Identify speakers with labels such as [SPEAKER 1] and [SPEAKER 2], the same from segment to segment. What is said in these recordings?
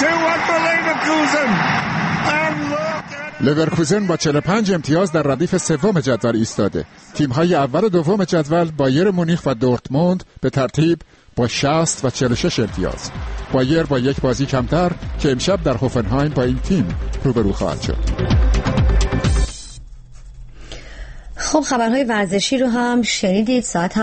[SPEAKER 1] لورکوزن با 45 امتیاز در ردیف سوم جدول ایستاده. تیم‌های اول و دوم جدول بایر مونیخ و دورتموند به ترتیب با 60 و 46 امتیاز. بایر با یک بازی کمتر که امشب در هوفنهایم با این تیم روبرو خواهد شد.
[SPEAKER 2] خب خبرهای ورزشی رو هم شنیدید. ساعت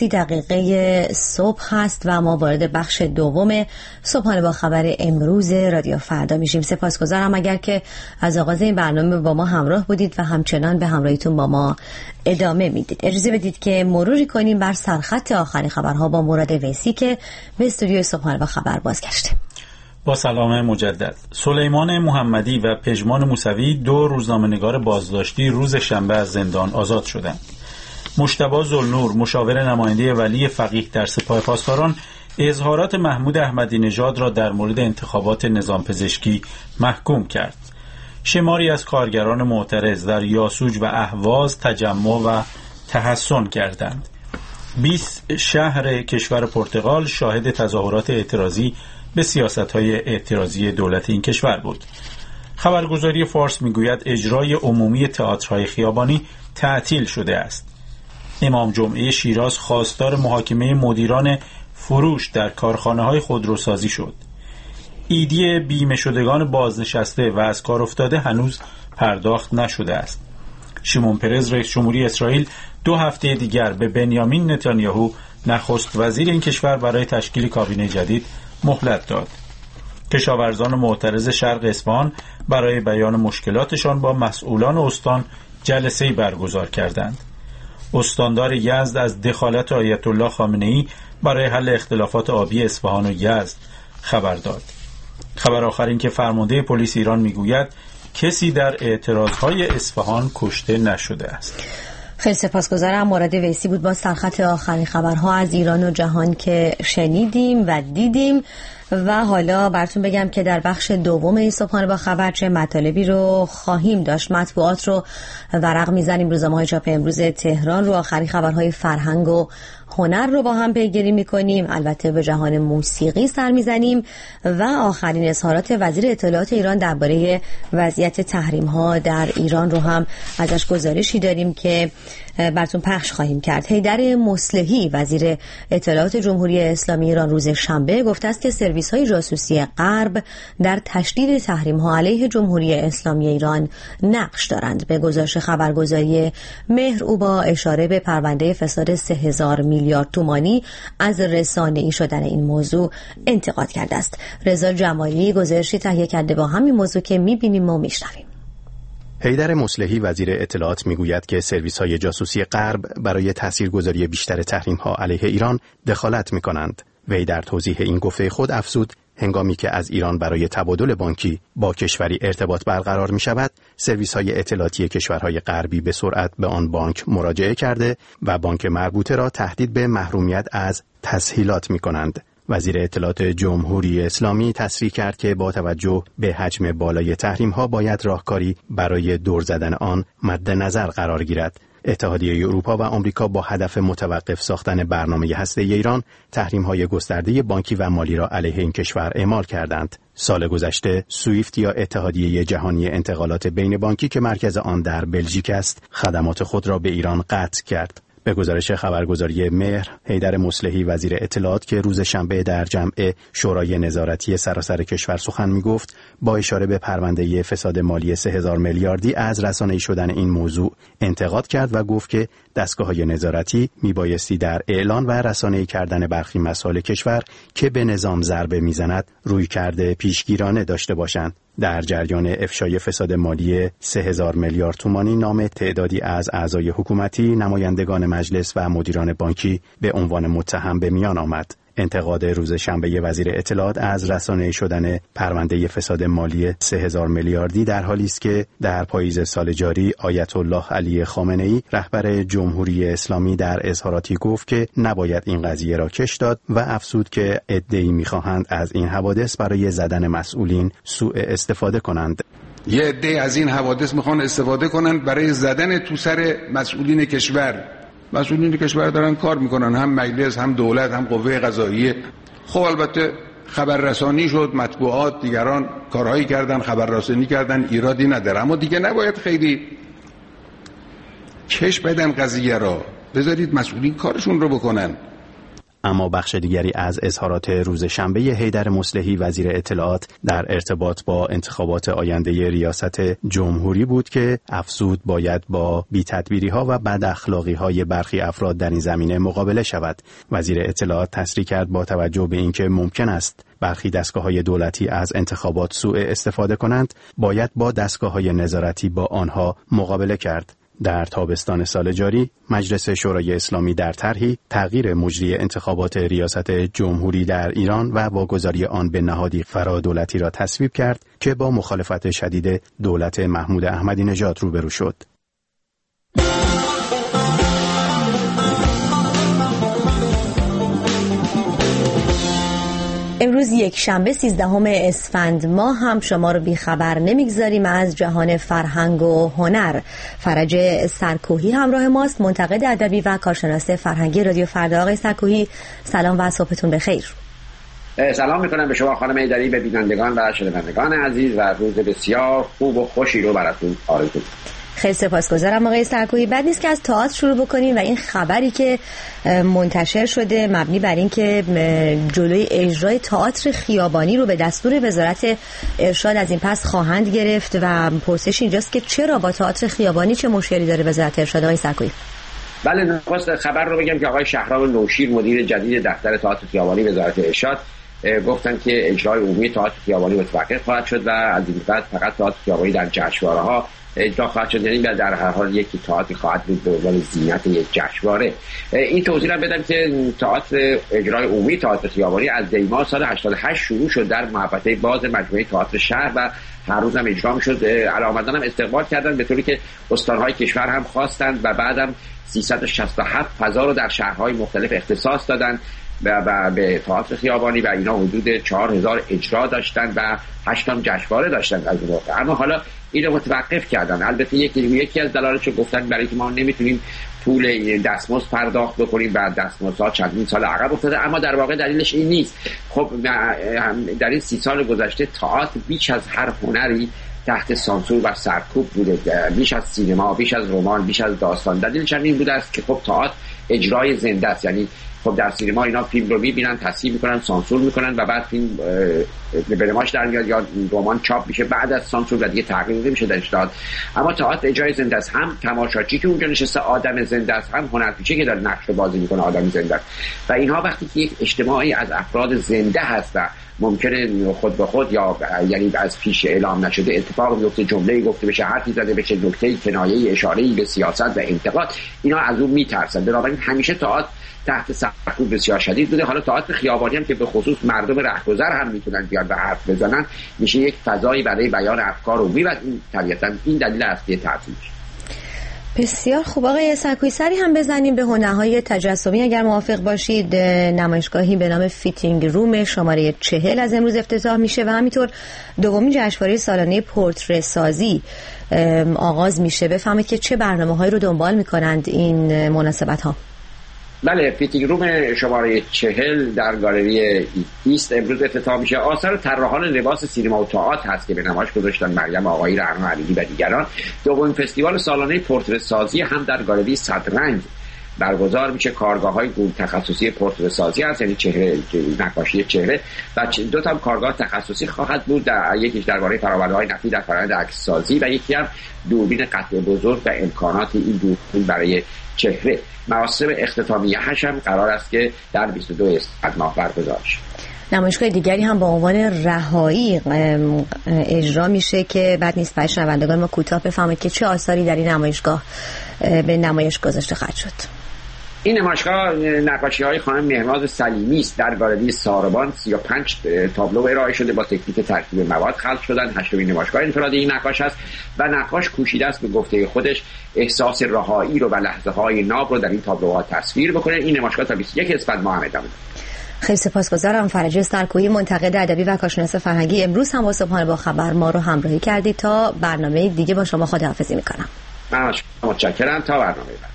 [SPEAKER 2] 7:30 صبح هست و ما وارد بخش دوم صبحانه با خبر امروز رادیو فردا میشیم. سپاسگزارم اگر که از آغاز این برنامه با ما همراه بودید و همچنان به همراهیتون با ما ادامه میدید. اجازه بدید که مروری کنیم بر سرخط آخرین خبرها با مراد ویسی که به استودیوی صبحانه با خبر بازگشته.
[SPEAKER 3] با سلام مجدد. سلیمان محمدی و پژمان موسوی 2 روزنامه‌نگار بازداشتی روز شنبه از زندان آزاد شدند. مجتبی ذوالنور مشاور نماینده ولی فقیه در سپاه پاسداران اظهارات محمود احمدی نژاد را در مورد انتخابات نظام پزشکی محکوم کرد. شماری از کارگران معترض در یاسوج و اهواز تجمع و تحسن کردند. 20 شهر کشور پرتغال شاهد تظاهرات اعتراضی به سیاست‌های اعتراضی دولت این کشور بود. خبرگزاری فارس میگوید اجرای عمومی تئاترهای خیابانی تعطیل شده است. امام جمعه شیراز خواستار محاکمه مدیران فروش در کارخانه‌های خودروسازی شد. ایدی بیمه شدگان بازنشسته و از کار افتاده هنوز پرداخت نشده است. شیمون پرز رئیس جمهوری اسرائیل 2 هفته دیگر به بنیامین نتانیاهو نخست وزیر این کشور برای تشکیل کابینه جدید مهلت داد. کشاورزان معترض شرق اصفهان برای بیان مشکلاتشان با مسئولان استان جلسه‌ای برگزار کردند. استاندار یزد از دخالت آیت الله خامنه‌ای برای حل اختلافات آبی اصفهان و یزد خبر داد. خبر آخر این که فرمانده پلیس ایران میگوید کسی در اعتراضهای اصفهان کشته نشده است.
[SPEAKER 2] خیلی سپاسگزارم. مراد ویسی بود با سرخط آخرین خبرها از ایران و جهان که شنیدیم و دیدیم و حالا براتون بگم که در بخش دوم این صبحانه با خبر چه مطالبی رو خواهیم داشت. مطبوعات رو ورق میزنیم، روزنامه‌های چاپ امروز تهران رو، آخرین خبرهای فرهنگ و هنر رو با هم پیگیری میکنیم، البته به جهان موسیقی سر میزنیم و آخرین اظهارات وزیر اطلاعات ایران درباره وضعیت تحریم ها در ایران رو هم ازش گزارشی داریم که براتون پخش خواهیم کرد. حیدر مصلحی وزیر اطلاعات جمهوری اسلامی ایران روز شنبه گفته است که سرویس های جاسوسی غرب در تشدید تحریم ها علیه جمهوری اسلامی ایران نقش دارند. به گزارش خبرگزاری مهر او با اشاره به پرونده فساد 3000 میلیارد تومانی از رسانه‌ای شدن این موضوع انتقاد کرده است. رضا جمالی گزارشی تهیه کرده با همین موضوع که می‌بینیم و می‌شنویم.
[SPEAKER 4] حیدر مصلحی وزیر اطلاعات میگوید که سرویس‌های جاسوسی غرب برای تاثیرگذاری بیشتر تحریم‌ها علیه ایران دخالت می‌کنند. وی در توضیح این گفته خود افزود هنگامی که از ایران برای تبادل بانکی با کشوری ارتباط برقرار می شود، سرویس‌های اطلاعاتی کشورهای غربی به سرعت به آن بانک مراجعه کرده و بانک مربوطه را تهدید به محرومیت از تسهیلات می کنند. وزیر اطلاعات جمهوری اسلامی تصریح کرد که با توجه به حجم بالای تحریم‌ها باید راهکاری برای دور زدن آن مد نظر قرار گیرد. اتحادیه اروپا و آمریکا با هدف متوقف ساختن برنامه هسته‌ای ایران تحریم‌های گسترده بانکی و مالی را علیه این کشور اعمال کردند. سال گذشته سویفت یا اتحادیه جهانی انتقالات بین بانکی که مرکز آن در بلژیک است، خدمات خود را به ایران قطع کرد. به گزارش خبرگزاری مهر، حیدر مصلحی وزیر اطلاعات که روز شنبه در جمع شورای نظارتی سراسر کشور سخن می‌گفت، با اشاره به پرونده فساد مالی 3000 میلیاردی از رسانه‌ای شدن این موضوع انتقاد کرد و گفت که دستگاه‌های نظارتی میبایستی در اعلان و رسانه‌ای کردن برخی مسائل کشور که به نظام ضربه میزند رویکرد پیشگیرانه داشته باشند. در جریان افشای فساد مالی 3000 میلیارد تومانی نام تعدادی از اعضای حکومتی، نمایندگان مجلس و مدیران بانکی به عنوان متهم به میان آمد. انتقاد روز شنبه وزیر اطلاعات از رسانه‌ای شدن پرونده فساد مالی 3000 میلیاردی در حالی است که در پاییز سال جاری آیت الله علی خامنه‌ای رهبر جمهوری اسلامی در اظهاراتی گفت که نباید این قضیه را کش داد و افزود که عده‌ای می‌خواهند از این حوادث برای زدن مسئولین سوء استفاده کنند.
[SPEAKER 5] یه عده از این حوادث می‌خوان استفاده کنند برای زدن تو سر مسئولین کشور. مسئولین کشور دارن کار میکنن، هم مجلس، هم دولت، هم قوه قضاییه. خب البته خبررسانی شد، مطبوعات دیگران کارهایی کردن، خبررسانی کردن، ایرادی نداره، اما دیگه نباید خیلی کش بدن قضیه را، بذارید مسئولین کارشون رو بکنن.
[SPEAKER 4] اما بخش دیگری از اظهارات روز شنبه حیدر مصلحی وزیر اطلاعات در ارتباط با انتخابات آینده ریاست جمهوری بود که افزود باید با بی‌تدبیری‌ها و بد اخلاقی‌های برخی افراد در این زمینه مقابله شود. وزیر اطلاعات تصریح کرد با توجه به اینکه ممکن است برخی دستگاه‌های دولتی از انتخابات سوء استفاده کنند، باید با دستگاه‌های نظارتی با آنها مقابله کرد. در تابستان سال جاری مجلس شورای اسلامی در طرحی تغییر مجری انتخابات ریاست جمهوری در ایران و واگذاری آن به نهادی فرادولتی را تصویب کرد که با مخالفت شدید دولت محمود احمدی نژاد روبرو شد.
[SPEAKER 2] امروز یک شنبه 13 اسفند ماه هم شما رو بیخبر نمیگذاریم از جهان فرهنگ و هنر. فرج سرکوهی همراه ماست، منتقد ادبی و کارشناس فرهنگی رادیو فردا. آقای سرکوهی سلام و صبحتون بخیر.
[SPEAKER 6] سلام میکنم به شما خانم ایدری، به بینندگان و شنوندگان عزیز و روز بسیار خوب و خوشی رو براتون آرزو می‌کنم.
[SPEAKER 2] خیلی سپاسگزارم آقای سرکوهی. بد نیست که از تئاتر شروع بکنیم و این خبری که منتشر شده مبنی بر این که جلوی اجرای تئاتر خیابانی رو به دستور وزارت ارشاد از این پس خواهند گرفت و پرسش اینجاست که چرا با تئاتر خیابانی چه مشکلی داره وزارت ارشاد؟ آقای سرکوهی.
[SPEAKER 6] بله، نخست خبر رو بگم که آقای شهرام نوشیر مدیر جدید دفتر تئاتر خیابانی وزارت ارشاد گفتن که اجرای عمومی تئاتر خیابانی متوقف خواهد شد و از این بعد فقط تئاتر خیابانی در جشنواره‌ها اجرا خواهد شد، یعنی در هر حال یک تئاتر خواهد بود به عنوان زینت یک جشنواره. این توضیح رو بدم که تئاتر اجرای عمومی تئاتر خیابانی از دیماه سال 88 شروع شد در محوطه باز مجموعه تئاتر شهر و هر روز هم اجرا می‌شد. علاقه‌مندان هم استقبال کردن به طوری که استان‌های کشور هم خواستند و بعدم 367 فضا رو در شهرهای مختلف اختصاص دادن و به تئاتر خیابانی و اینا حدود 4000 اجرا داشتن و 8 تا جشنواره داشتن از اون موقع. اما حالا اینو متوقف کردن. البته یکی از دلایلش گفتن برای که ما نمیتونیم پول دستمزد پرداخت بکنیم و دستمزدها چندین سال عقب افتاده، اما در واقع دلیلش این نیست. خب در این 30 سال گذشته تئاتر بیش از هر هنری تحت سانسور و سرکوب بوده، بیش از سینما، بیش از رمان، بیش از داستان. دلیلش این بوده است که خب تئاتر اجرای زنده است، یعنی خب در سینما اینا فیلم رو میبینن، تصحیح میکنن، سانسور میکنن و بعد فیلم به نمایش در میاد یا رمان چاپ میشه بعد از سانسور و دیگه تغییر نمیشه درش داد. اما تئاتر اجرای زنده است، هم تماشاچی که اونجا نشسته آدم زنده است، هم هنرپیشه که داره نقش رو بازی میکنه آدم زنده است. و اینها وقتی که یک اجتماعی از افراد زنده هست و ممکنه خود به خود یا یعنی از پیش اعلام نشده اتفاق میفته، جمله‌ای گفته بشه، حرفی زده بشه، نکته‌ای، کنایه‌ای، اشاره‌ای به سیاست و انتقاد، اینا از اون میترسن. بنابراین همیشه تئاتر تحت سرکوب بسیار شدید بوده. حالا تئاتر خیابانی هم که به خصوص مردم رهگذر هم میتونن بیان و حرف بزنن، میشه یک فضایی برای بیان افکار عمومی و این طبیعتاً این دلیل اصلی تعطیلش.
[SPEAKER 2] بسیار خوب. آقای سرکوهی سری هم بزنیم به هنرهای تجسمی اگر موافق باشید. نمایشگاهی به نام فیتینگ روم شماره 40 از امروز افتتاح میشه و همینطور دومین جشنواره سالانه پورتره سازی آغاز میشه. بفهمید که چه برنامه‌هایی رو دنبال میکنند این مناسبت‌ها.
[SPEAKER 6] بله، فیتینگ روم شماره 40 در گالری ایست امروز افتتاح میشه. آثار طراحان لباس سینما و تئاتر هست که به نمایش گذاشتن، مریم آقایی، رعنا علیلی و دیگران. دومین فستیوال سالانه پورتره سازی هم در گالری صدرنگ برگزار میشه. کارگاه‌های تخصصی پورتره سازی هست، یعنی چهره، نقاشی چهره، و دو تا کارگاه تخصصی خواهد بود، یکیش درباره فرآورده‌های نفتی در فرآیند عکس‌سازی و یکی هم دوربین قطع بزرگ و امکانات این دوربین برای چهره. مراسم اختتامیه هم قرار است که در 22 اسفند ماه برگزار شه.
[SPEAKER 2] نمایشگاه دیگری هم با عنوان رهایی اجرا میشه که بعد نیست برای شنوندگان ما کوتاه بفهمید که چه آثاری در این نمایشگاه به نمایش گذاشته خواهد شد.
[SPEAKER 6] این نمایشگاه نقاشی‌های خانم مهناز سلیمی است. در گالری ساربان 35 تابلو ارائه شده با تکنیک ترکیب مواد خلق شدن. هشتمین نمایشگاه انفرادی این نقاش است و نقاش کوشیده است به گفته خودش احساس رهایی رو و لحظه‌های ناب رو در این تابلوها تصویر بکنه. این نمایشگاه تا 21 اسفند ماه ادامه داره.
[SPEAKER 2] خیلی سپاسگزارم. فرج سرکوهی، منتقد ادبی و کارشناس فرهنگی، امروز هم با صبحانه با خبر ما رو همراهی کردید. تا برنامه دیگه با شما خداحافظی میکنم.
[SPEAKER 6] من متشکرم. تا برنامه بعد.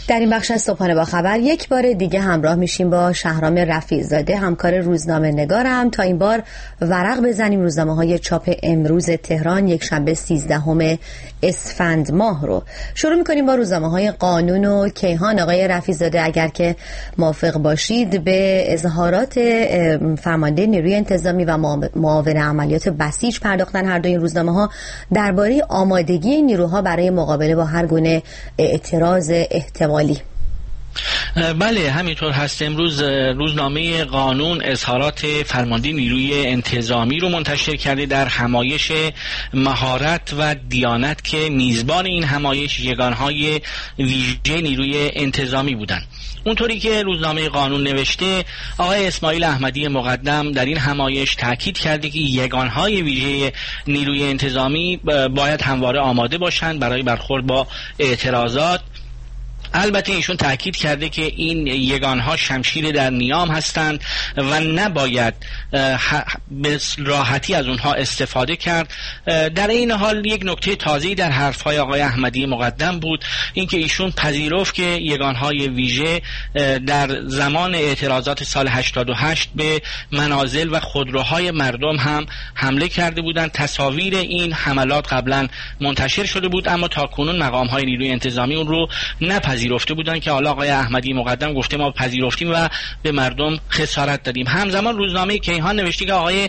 [SPEAKER 2] در این بخش از صبحانه با خبر یک بار دیگه همراه میشیم با شهرام رفیع‌زاده، همکار روزنامه نگارم، تا این بار ورق بزنیم روزنامه‌های چاپ امروز تهران یک شنبه 13 اسفند ماه رو. شروع میکنیم با روزنامه‌های قانون و کیهان. آقای رفیع‌زاده اگر که موافق باشید به اظهارات فرمانده نیروی انتظامی و معاون عملیات بسیج پرداختن هر دو این روزنامه‌ها درباره آمادگی نیروها برای مقابله با هر گونه اعتراض احتمالی.
[SPEAKER 7] بله همینطور هست. امروز روزنامه قانون اظهارات فرمانده نیروی انتظامی رو منتشر کرده در همایش مهارت و دیانت که میزبان این همایش یگانهای ویژه نیروی انتظامی بودند. اونطوری که روزنامه قانون نوشته، آقای اسماعیل احمدی مقدم در این همایش تاکید کرده که یگانهای ویژه نیروی انتظامی باید همواره آماده باشند برای برخورد با اعتراضات. البته ایشون تاکید کرده که این یگانها شمشیر در نیام هستند و نباید به راحتی از اونها استفاده کرد. در این حال یک نکته تازه‌ای در حرفهای آقای احمدی مقدم بود، اینکه ایشون پذیرفت که یگانهای ویژه در زمان اعتراضات سال 88 به منازل و خودروهای مردم هم حمله کرده بودند. تصاویر این حملات قبلا منتشر شده بود، اما تاکنون مقام‌های نیروی انتظامی اون رو نپذیرفته بودن که حالا آقای احمدی مقدم گفته ما پذیرفتیم و به مردم خسارت دادیم. همزمان روزنامه کیهان نوشته که آقای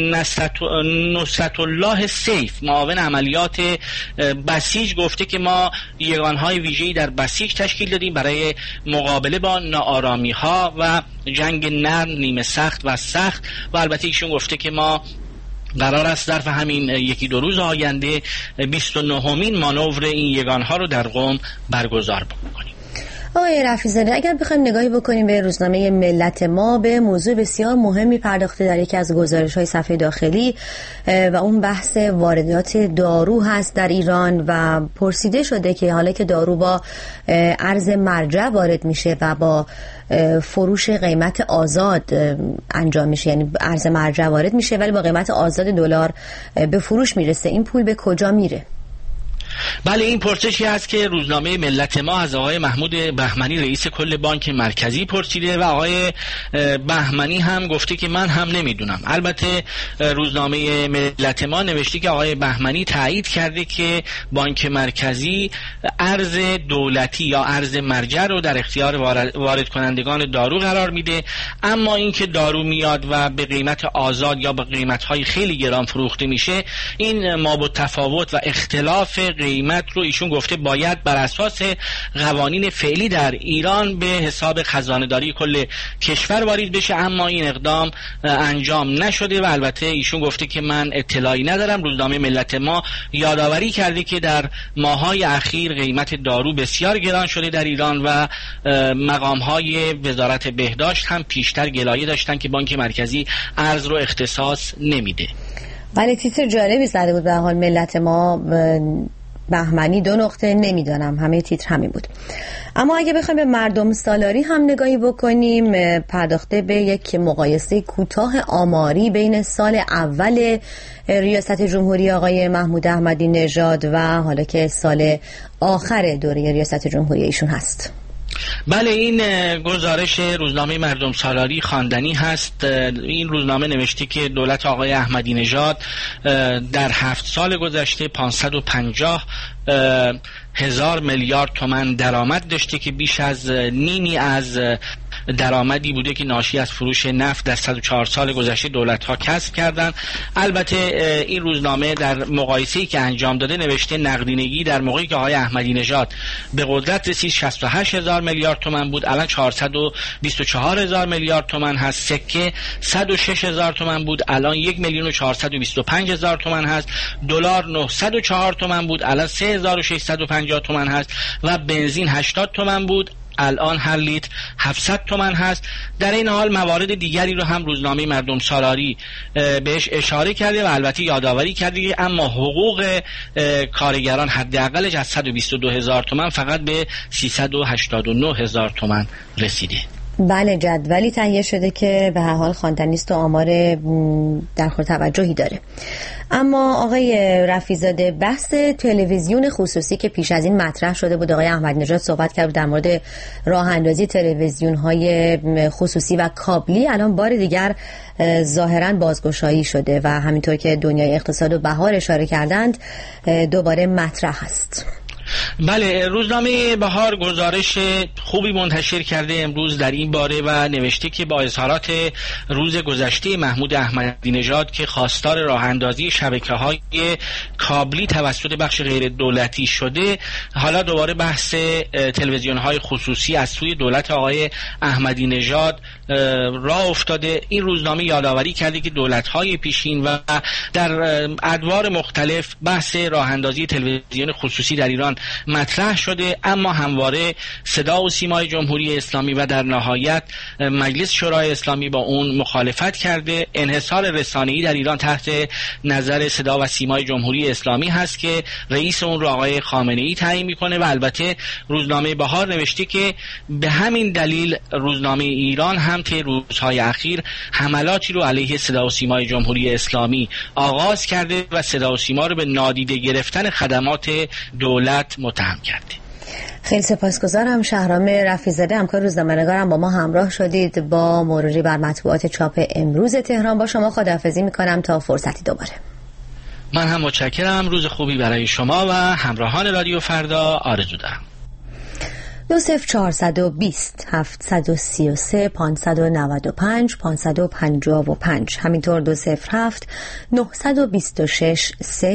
[SPEAKER 7] نصرت الله سیف معاون عملیات بسیج گفته که ما یگانهای ویژه‌ای در بسیج تشکیل دادیم برای مقابله با ناآرامی‌ها و جنگ نرم، نیمه سخت و سخت، و البته ایشون گفته که ما قرار است ظرف همین یکی دو روز آینده 29مین مانور این یگانها رو در قم برگزار بکنیم.
[SPEAKER 2] آقای رفیع‌زاده اگر بخوایم نگاهی بکنیم به روزنامه ملت ما، به موضوع بسیار مهمی پرداخته در یکی از گزارش‌های صفحه داخلی و اون بحث واردات دارو هست در ایران و پرسیده شده که حالا که دارو با ارز مرجع وارد میشه و با فروش قیمت آزاد انجام میشه، یعنی ارز مرجع وارد میشه ولی با قیمت آزاد دلار به فروش میرسه، این پول به کجا میره؟
[SPEAKER 7] بله این پرسشی است که روزنامه ملت ما از آقای محمود بهمنی رئیس کل بانک مرکزی پرسیده و آقای بهمنی هم گفته که من هم نمیدونم. البته روزنامه ملت ما نوشته که آقای بهمنی تایید کرده که بانک مرکزی ارز دولتی یا ارز مرجع رو در اختیار وارد کنندگان دارو قرار میده، اما اینکه دارو میاد و به قیمت آزاد یا به قیمت‌های خیلی گران فروخته میشه، این مابالتفاوت و اختلاف قیمت رو ایشون گفته باید بر اساس قوانین فعلی در ایران به حساب خزانه‌داری کل کشور واریز بشه، اما این اقدام انجام نشده و البته ایشون گفته که من اطلاعی ندارم. روزنامه ملت ما یادآوری کرده که در ماه‌های اخیر قیمت دارو بسیار گران شده در ایران و مقام‌های وزارت بهداشت هم پیشتر گلایه داشتن که بانک مرکزی ارز رو اختصاص نمیده.
[SPEAKER 2] ولی تیتر جالبی زده بود به حال ملت ما، بهمنی 2 نقطه نمیدانم، همه تیتر همین بود. اما اگه بخوایم به مردم سالاری هم نگاهی بکنیم، پرداخته به یک مقایسه کوتاه آماری بین سال اول ریاست جمهوری آقای محمود احمدی نژاد و حالا که سال آخر دوره ریاست جمهوری ایشون هست.
[SPEAKER 7] بله این گزارش روزنامه مردم سالاری خواندنی هست. این روزنامه نوشته که دولت آقای احمدی نژاد در 7 سال گذشته 550,000 میلیارد تومان درآمد داشته که بیش از نیمی از درآمدی بوده که ناشی از فروش نفت در 104 سال گذشته دولت‌ها کسب کردند. البته این روزنامه در مقایسه‌ای که انجام داده نوشته نقدینگی در موقعی که آقای احمدی نژاد به قدرت رسید 68,000 میلیارد تومان بود، الان 424,000 میلیارد تومان هست. سکه 106,000 تومان بود، الان 1,425,000 تومان هست. دلار 904 تومان بود، الان 3,650 تومان هست و بنزین 80 تومان بود، الان هر لیتر 700 تومان هست. در این حال موارد دیگری رو هم روزنامه مردم سالاری بهش اشاره کرده و البته یادآوری کرده که اما حقوق کارگران حداقلش از 122,000 تومان فقط به 389,000 تومان رسیده.
[SPEAKER 2] بله، جدولی تهیه شده که به هر حال خواندنی است و آمار در خور توجهی داره. اما آقای رفیع‌زاده، بحث تلویزیون خصوصی که پیش از این مطرح شده بود، آقای احمدی نژاد صحبت کرد در مورد راه اندازی تلویزیون‌های خصوصی و کابلی، الان بار دیگر ظاهراً بازگشایی شده و همینطور که دنیای اقتصاد و بهار اشاره کردند دوباره مطرح است.
[SPEAKER 7] بله، روزنامه بهار گزارش خوبی منتشر کرده امروز در این باره و نوشته که با اظهارات روز گذشته محمود احمدی نژاد که خواستار راه اندازی شبکه‌های کابلی توسط بخش غیر دولتی شده، حالا دوباره بحث تلویزیون‌های خصوصی از سوی دولت آقای احمدی نژاد راه افتاده. این روزنامه یادآوری کرده که دولت‌های پیشین و در ادوار مختلف بحث راه اندازی تلویزیون خصوصی در ایران مطرح شده، اما همواره صدا و سیمای جمهوری اسلامی و در نهایت مجلس شورای اسلامی با اون مخالفت کرده. انحصار رسانه‌ای در ایران تحت نظر صدا و سیمای جمهوری اسلامی هست که رئیس اون رو آقای خامنه‌ای تعیین میکنه و البته روزنامه بهار نوشته که به همین دلیل روزنامه ایران هم طی روزهای اخیر حملاتی رو علیه صدا و سیمای جمهوری اسلامی آغاز کرده و صدا و سیما رو به نادیده گرفتن خدمات دولت متهم کرده.
[SPEAKER 2] خیلی سپاسگزارم. شهرام رفیع‌زاده، همکار روزنامه‌نگارم، با ما همراه شدید با مروری بر مطبوعات چاپ امروز تهران. با شما خداحافظی میکنم تا فرصتی دوباره.
[SPEAKER 7] من هم متشکرم. روز خوبی برای شما و همراهان رادیو فردا آرزو دارم.
[SPEAKER 2] 20420 733 595 555 همینطور 207 926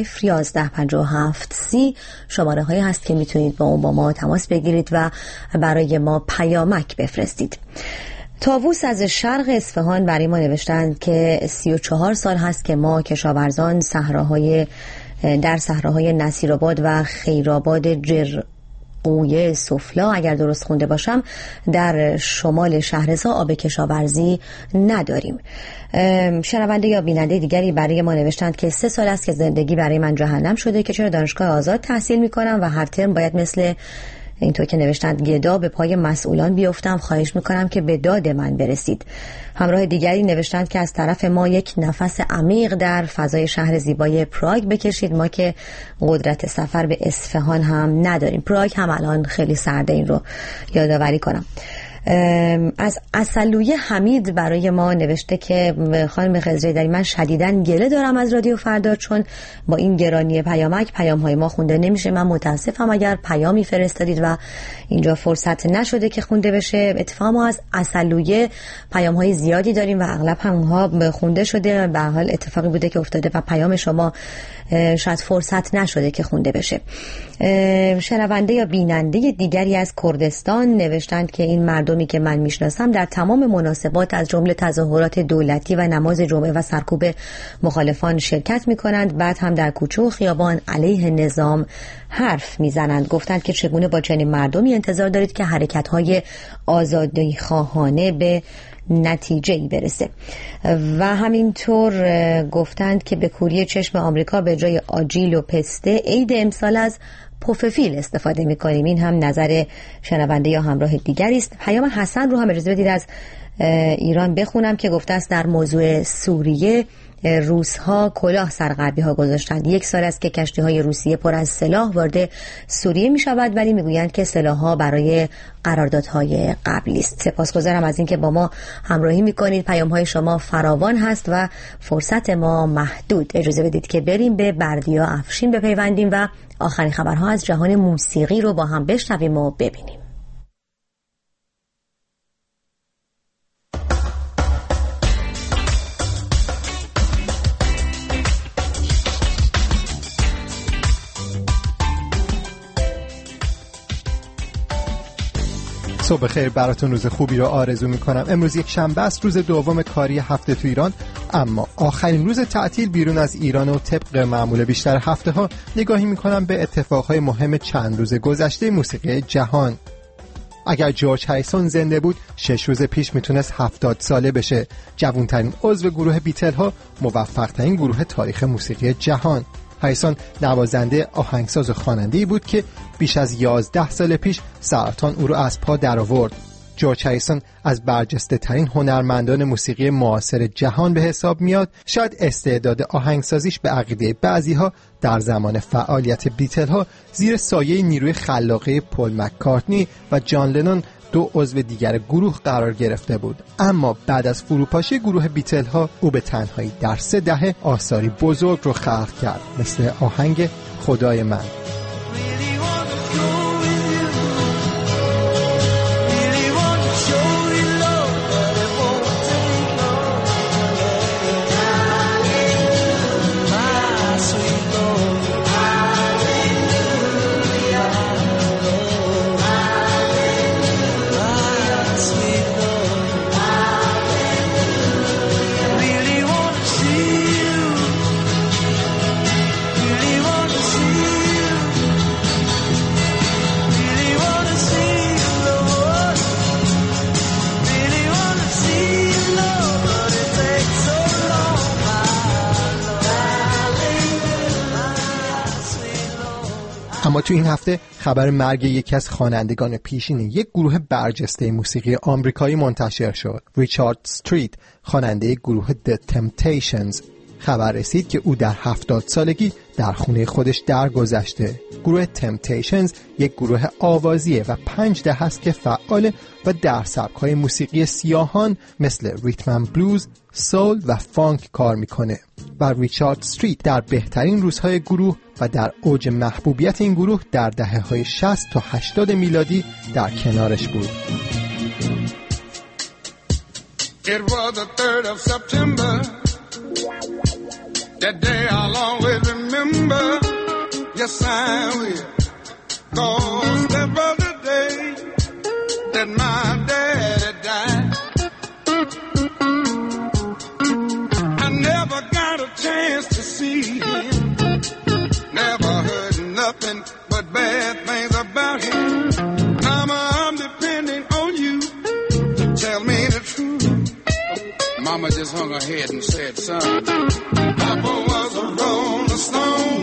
[SPEAKER 2] 01157 30 شماره هایی هست که میتونید با ما تماس بگیرید و برای ما پیامک بفرستید. طاووس از شرق اصفهان برای ما نوشتند که 34 سال هست که ما کشاورزان در صحراهای نصیرآباد و خیرآباد قویه سفلا، اگر درست خونده باشم، در شمال شهرضا آب کشاورزی نداریم. شنونده یا بیننده دیگری برای ما نوشتند که 3 سال است که زندگی برای من جهنم شده که چرا دانشگاه آزاد تحصیل میکنم و هر ترم باید مثل اینطور که نوشتند گدا به پای مسئولان بیفتم. خواهش میکنم که به داد من برسید. همراه دیگری نوشتند که از طرف ما یک نفس عمیق در فضای شهر زیبای پراگ بکشید، ما که قدرت سفر به اصفهان هم نداریم. پراگ هم الان خیلی سرده، این رو یادآوری کنم. از اصلویه حمید برای ما نوشته که خانم خضری داری، من شدیداً گله دارم از رادیو فردا، چون با این گرانی پیام‌های ما خونده نمیشه. من متاسفم اگر پیامی فرستادید و اینجا فرصت نشده که خونده بشه. اتفاقا ما از اصلویه پیام‌های زیادی داریم و اغلب هم اونها خونده شده. به هر حال اتفاقی بوده که افتاده و پیام شما شاید فرصت نشده که خونده بشه. شنونده یا بیننده دیگری از کردستان نوشتند که این مردمی که من میشناسم در تمام مناسبات از جمله تظاهرات دولتی و نماز جمعه و سرکوب مخالفان شرکت میکنند، بعد هم در کوچه و خیابان علیه نظام حرف میزنند. گفتند که چگونه با چنین مردمی انتظار دارید که حرکت‌های آزادی خواهانه به نتیجه‌ای برسه. و همینطور گفتند که به کوری چشم آمریکا به جای آجیل و پسته عید امسال از پوففیل استفاده می‌کنیم. این هم نظر شنونده یا همراه دیگری است. پیام حسن رو هم اجازه بدید از ایران بخونم که گفته است در موضوع سوریه روس‌ها کلاه سر غربی‌ها گذاشتند. 1 سال است که کشتی‌های روسیه پر از سلاح وارد سوریه می‌شود، ولی می‌گویند که سلاح‌ها برای قراردادهای قبلی است. سپاسگزارم از اینکه با ما همراهی می‌کنید. پیام‌های شما فراوان هست و فرصت ما محدود. اجازه بدید که بریم به بردیا افشین بپیوندیم و آخرین خبرها از جهان موسیقی رو با هم بشنویم و ببینیم.
[SPEAKER 8] صبح خیر براتون، روز خوبی رو آرزو میکنم. امروز یک شنبه است، روز دوم کاری هفته تو ایران، اما آخرین روز تعطیل بیرون از ایران و طبق معمول بیشتر هفته ها نگاهی میکنم به اتفاقهای مهم چند روز گذشته موسیقی جهان. اگر جورج هریسون زنده بود 6 روز پیش میتونست 70 ساله بشه. جوانترین عضو گروه بیتل ها، موفق ترین گروه تاریخ موسیقی جهان. هریسون نوازنده، آهنگساز و خواننده‌ای بود که بیش از 11 سال پیش سرطان او رو از پا درآورد. جورج هریسون از برجسته ترین هنرمندان موسیقی معاصر جهان به حساب میاد، شاید استعداد آهنگسازیش به عقیده بعضی‌ها در زمان فعالیت بیتل ها زیر سایه نیروی خلاقه پل مک‌کارتنی و جان لنون، دو عضو دیگر گروه، قرار گرفته بود. اما بعد از فروپاشی گروه بیتل ها او به تنهایی در 3 دهه آثاری بزرگ رو خلق کرد، مثل آهنگ خدای من. اما تو این هفته خبر مرگ یکی از خوانندگان پیشین یک گروه برجسته موسیقی آمریکایی منتشر شد. ریچارد استریت، خواننده گروه The Temptations. خبر رسید که او در 70 سالگی در خونه خودش درگذشته. گروه Temptations یک گروه آوازیه و 5 دهه است که فعال و در سبک‌های موسیقی سیاهان مثل ریتم بلوز، سول و فانک کار میکنه و ریچارد استریت در بهترین روزهای گروه و در اوج محبوبیت این گروه در دهه‌های 60 تا 80 میلادی در کنارش بود.
[SPEAKER 9] It was the 3rd of September. That day I'll always remember. Yes, I will. 'Cause that was the day that my daddy died. I never got a chance to see him. Never heard nothing but bad things about him. Mama, I'm depending on you to tell me the truth. Mama just hung her head and said, son, Papa was a rolling stone.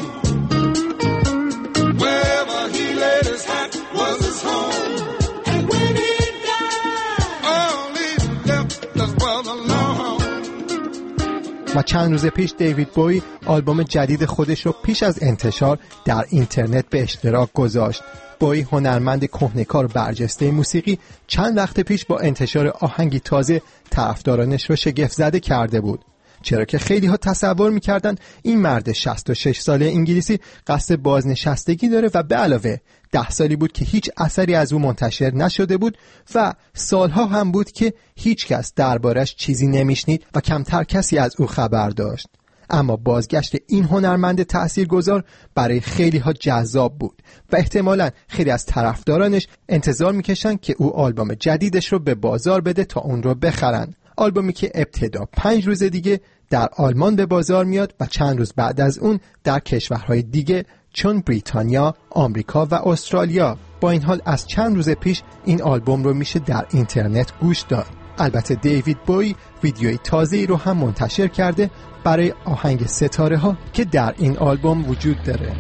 [SPEAKER 9] Wherever he laid his hat was his home. And when he died, all he left us was alone.
[SPEAKER 8] و چند روز پیش دیوید بویی آلبوم جدید خودش رو پیش از انتشار در اینترنت به اشتراک گذاشت. بویی، هنرمند کهنه‌کار برجسته موسیقی، چند وقت پیش با انتشار آهنگی تازه طرفدارانش رو شگفت زده کرده بود، چرا که خیلی ها تصور می‌کردن این مرد 66 ساله انگلیسی قصد بازنشستگی داره و به علاوه 10 سالی بود که هیچ اثری از او منتشر نشده بود و سالها هم بود که هیچ کس دربارش چیزی نمیشنید و کمتر کسی از او خبر داشت. اما بازگشت این هنرمند تاثیرگذار برای خیلی ها جذاب بود و احتمالاً خیلی از طرفدارانش انتظار میکشن که او آلبوم جدیدش رو به بازار بده تا اون رو بخرن. آلبومی که ابتدا 5 روز دیگه در آلمان به بازار میاد و چند روز بعد از اون در کشورهای دیگه چون بریتانیا، آمریکا و استرالیا. با این حال از چند روز پیش این آلبوم رو میشه در اینترنت گوش داد. البته دیوید بویی ویدیوی تازه‌ای رو هم منتشر کرده برای آهنگ ستاره ها که در این آلبوم وجود داره.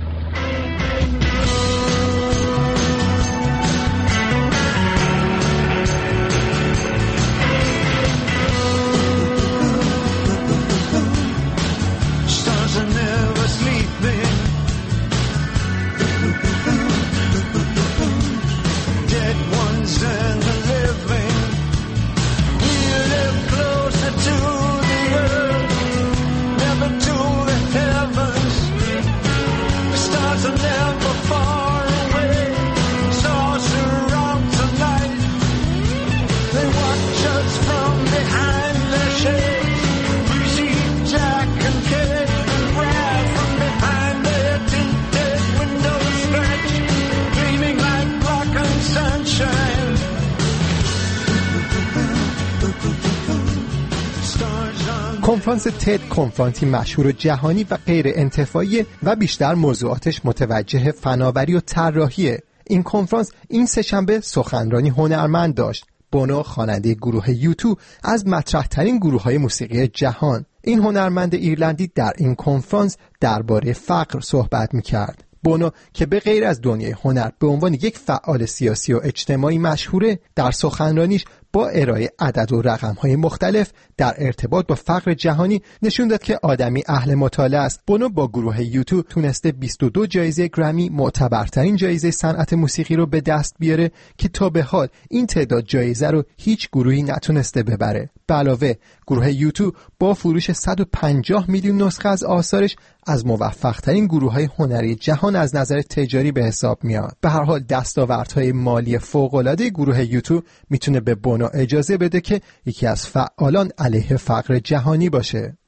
[SPEAKER 8] کنفرانس تد کنفرانسی مشهور و جهانی و غیر انتفاعی و بیشتر موضوعاتش متوجه فناوری و طراحیه. این کنفرانس این سه‌شنبه سخنرانی هنرمند داشت. بونو، خواننده گروه یوتو، از مطرح‌ترین گروه‌های موسیقی جهان. این هنرمند ایرلندی در این کنفرانس درباره فقر صحبت می‌کرد. بونو که به غیر از دنیای هنر به عنوان یک فعال سیاسی و اجتماعی مشهوره، در سخنرانیش با ارائه عدد و رقم‌های مختلف در ارتباط با فقر جهانی نشون داد که آدمی اهل مطالعه است. بونو با گروه یوتو تونسته 22 جایزه گرمی، معتبرترین جایزه صنعت موسیقی رو به دست بیاره که تا به حال این تعداد جایزه رو هیچ گروهی نتونسته ببره. به علاوه گروه یوتو با فروش 150 میلیون نسخه از آثارش از موفق‌ترین گروه‌های هنری جهان از نظر تجاری به حساب میاد. به هر حال دستاوردهای مالی فوق‌العاده گروه یوتو میتونه به بونو اجازه بده که یکی از فعالان علیه فقر جهانی باشه.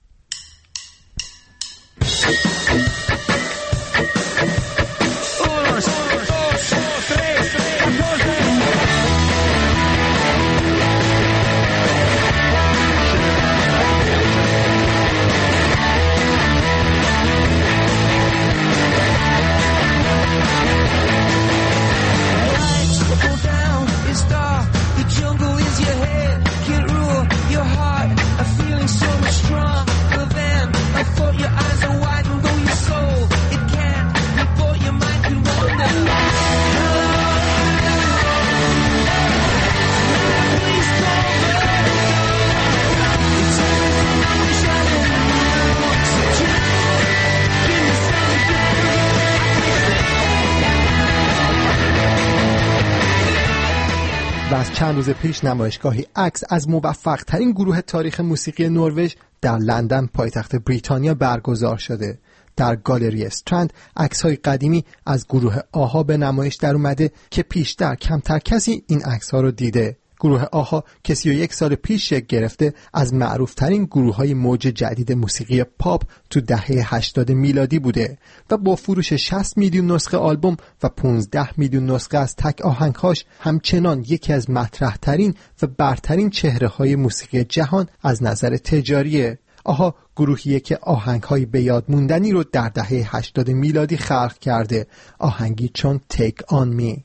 [SPEAKER 8] و از چند روز پیش نمایشگاهی عکس از موفق ترین گروه تاریخ موسیقی نروژ در لندن پایتخت بریتانیا برگزار شده. در گالری استرند عکس‌های قدیمی از گروه آها به نمایش در اومده که پیشتر کمتر کسی این عکس‌ها رو دیده. گروه آها که 31 سال پیش شکل گرفته از معروفترین گروه‌های موج جدید موسیقی پاپ تو دهه 80 میلادی بوده و با فروش 60 میلیون نسخه آلبوم و 15 میلیون نسخه از تک آهنگ‌هاش همچنان یکی از مطرح‌ترین و برترین چهره‌های موسیقی جهان از نظر تجاریه. آها گروهیه که آهنگ‌های به یاد موندنی رو در دهه 80 میلادی خلق کرده، آهنگی چون Take On Me.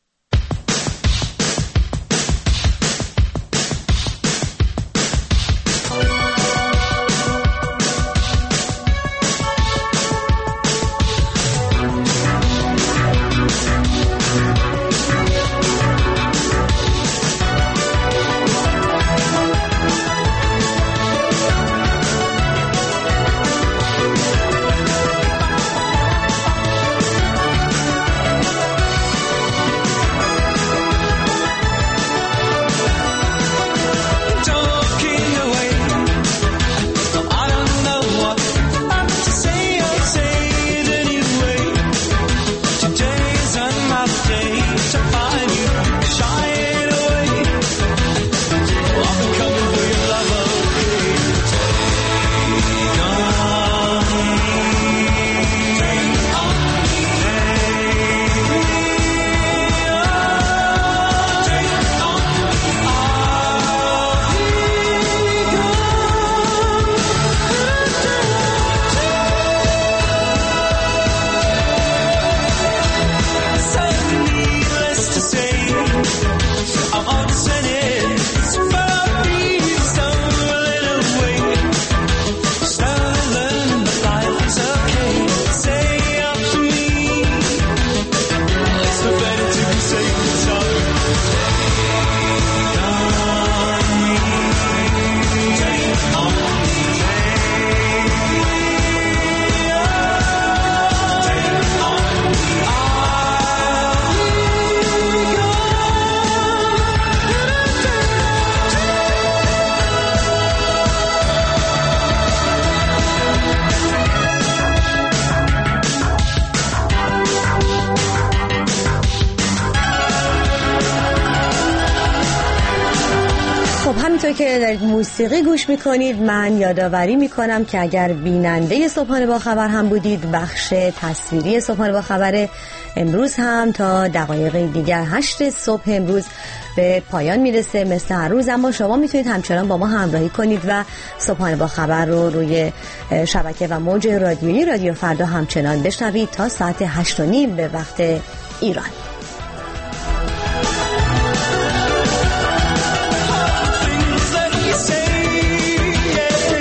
[SPEAKER 8] همینطور که دارید موسیقی گوش میکنید من یادآوری میکنم که اگر بیننده صبحانه با خبر هم بودید بخش تصویری صبحانه با خبر امروز هم تا دقایق دیگر 8 صبح امروز به پایان میرسه مثل هر روز، اما شما میتونید همچنان با ما همراهی کنید و صبحانه با خبر رو روی شبکه و موج رادیویی رادیو فردا همچنان بشنوید تا ساعت 8:30 به وقت ایران.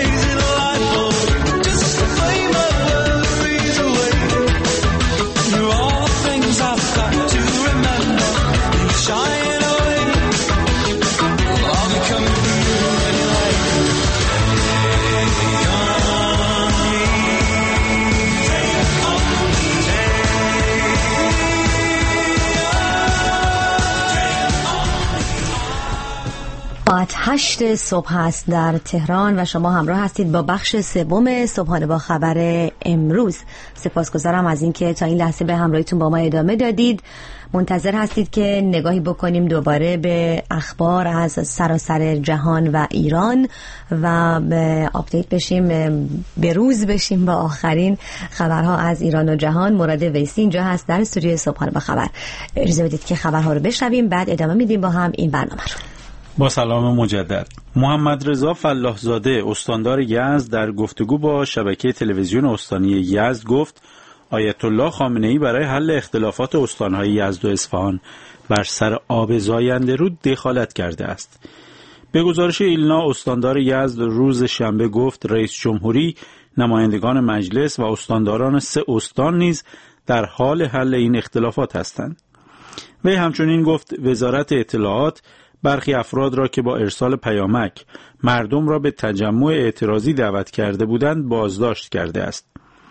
[SPEAKER 9] You
[SPEAKER 2] ساعت 8 صبح است در تهران و شما همراه هستید با بخش سوم صبحانه با خبر امروز. سپاسگزارم از اینکه تا این لحظه به همراهیتون با ما ادامه دادید. منتظر هستید که نگاهی بکنیم دوباره به اخبار از سراسر جهان و ایران و به آپدیت بشیم، به روز بشیم با آخرین خبرها از ایران و جهان. مراد ویسی اینجا هست در استودیو صبحانه با خبر. اجازه بدید که خبرها رو بشنویم، بعد ادامه میدیم با هم این برنامه رو.
[SPEAKER 3] با سلام مجدد. محمد رضا فلاح زاده استاندار یزد در گفتگو با شبکه تلویزیون استانی یزد گفت آیت الله خامنه‌ای برای حل اختلافات استان‌های یزد و اصفهان بر سر آب زاینده رود دخالت کرده است. به گزارش ایلنا استاندار یزد روز شنبه گفت رئیس جمهوری، نمایندگان مجلس و استانداران 3 استان نیز در حال حل این اختلافات هستند. وی همچنین گفت وزارت اطلاعات برخی افراد را که با ارسال پیامک مردم را به تجمع اعتراضی دعوت کرده بودند بازداشت کرده است.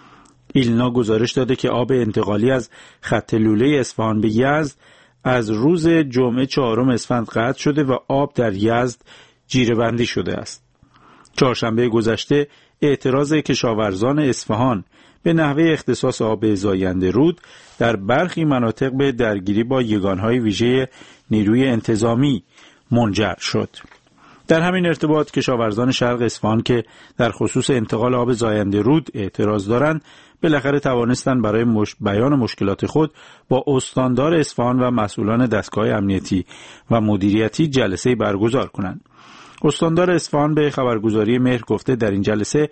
[SPEAKER 3] ایلنا گزارش داده که آب انتقالی از خط لوله اصفهان به یزد از روز جمعه 4 اسفند قطع شده و آب در یزد جیره‌بندی شده است. چهارشنبه گذشته اعتراض کشاورزان اصفهان به نحوه اختصاص آب زاینده رود در برخی مناطق به درگیری با یگانهای ویژه نیروی انتظامی منجر شد. در همین ارتباط کشاورزان شرق اصفهان که در خصوص انتقال آب زاینده رود اعتراض دارند بالاخره توانستند برای بیان مشکلات خود با استاندار اصفهان و مسئولان دستگاه امنیتی و مدیریتی جلسه برگزار کنند. استاندار اصفهان به خبرگزاری مهر گفته در این جلسه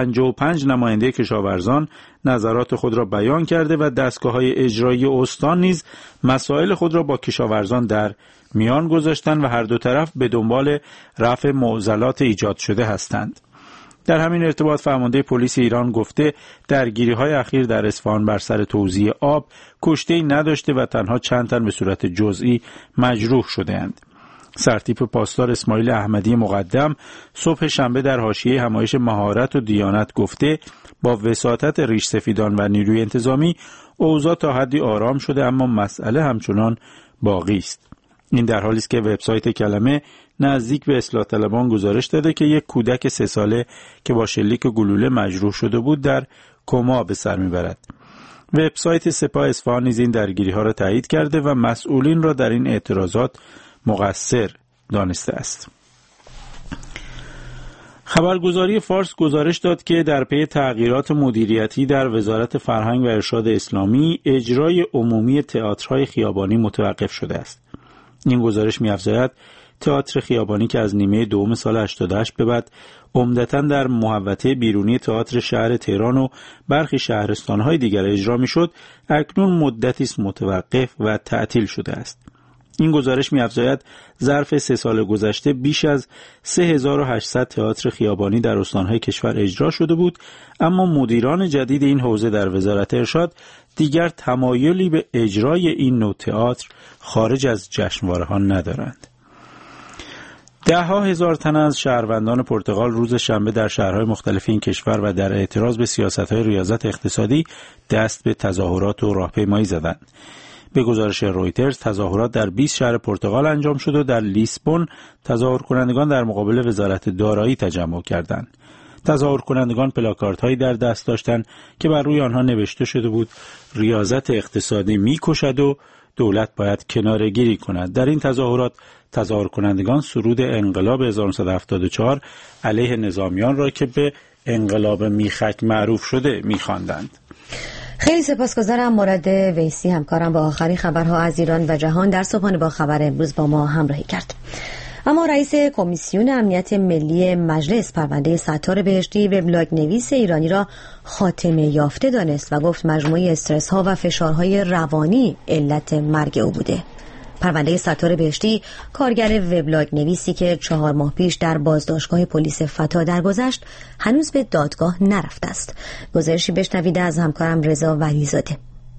[SPEAKER 3] 55 نماینده کشاورزان نظرات خود را بیان کرده و دستگاه‌های اجرایی استان نیز مسائل خود را با کشاورزان در میان گذاشتند و هر دو طرف به دنبال رفع معضلات ایجاد شده هستند. در همین ارتباط فرمانده پلیس ایران گفته درگیری‌های اخیر در اصفهان بر سر توزیع آب کشته‌ای نداشته و تنها چند تن به صورت جزئی مجروح شده‌اند. سرتیپ پاسدار اسماعیل احمدی مقدم صبح شنبه در حاشیه همایش مهارت و دیانت گفته با وساطت ریش سفیدان و نیروی انتظامی اوضاع تا حدی آرام شده اما مسئله همچنان باقی است. این در حالی است که وبسایت کلمه نزدیک به اصلاح طلبان گزارش داده که یک کودک 3 ساله که با شلیک گلوله مجروح شده بود در کما به سر میبرد. وبسایت سپاه اصفهان نیز این درگیری‌ها را تایید کرده و مسئولین را در این اعتراضات مقصر دانسته است. خبرگزاری فارس گزارش داد که در پی تغییرات مدیریتی در وزارت فرهنگ و ارشاد اسلامی اجرای عمومی تئاترهای خیابانی متوقف شده است. این گزارش می‌افزاید تئاتر خیابانی که از نیمه دوم سال 88 به بعد عمدتاً در محوطه بیرونی تئاتر شهر تهران و برخی شهرستان‌های دیگر اجرا می‌شد، اکنون مدتی است متوقف و تعطیل شده است. این گزارش می‌افزاید ظرف 3 سال گذشته بیش از 3800 تئاتر خیابانی در استان‌های کشور اجرا شده بود، اما مدیران جدید این حوزه در وزارت ارشاد دیگر تمایلی به اجرای این نوع تئاتر خارج از جشنواره‌ها ندارند. 10,000 تن از شهروندان پرتغال روز شنبه در شهرهای مختلف این کشور و در اعتراض به سیاست‌های ریاضت اقتصادی دست به تظاهرات و راهپیمایی زدند. به گزارش رویترز تظاهرات در 20 شهر پرتغال انجام شد و در لیسبون تظاهر کنندگان در مقابل وزارت دارایی تجمع کردند. تظاهر کنندگان پلاکاردهایی در دست داشتند که بر روی آنها نوشته شده بود ریاضت اقتصادی می‌کشد و دولت باید کناره‌گیری کند. در این تظاهرات تظاهر کنندگان سرود انقلاب 1974 علیه نظامیان را که به انقلاب میخک معروف شده می‌خواندند.
[SPEAKER 2] خیلی سپاسگزارم. مراد ویسی همکارم با آخرین خبرها از ایران و جهان در صبحانه با خبر امروز با ما همراهی کرد. اما رئیس کمیسیون امنیت ملی مجلس پرونده ستار بهشتی وبلاگ نویس ایرانی را خاتمه یافته دانست و گفت مجموعه استرس ها و فشارهای روانی علت مرگ او بوده. پرونده ستار بهشتی کارگر وبلاگ نویسی که 4 ماه پیش در بازداشتگاه پلیس فتا درگذشت هنوز به دادگاه نرفته است. گزارشی بشنوید از همکارم رضا ولیزاده.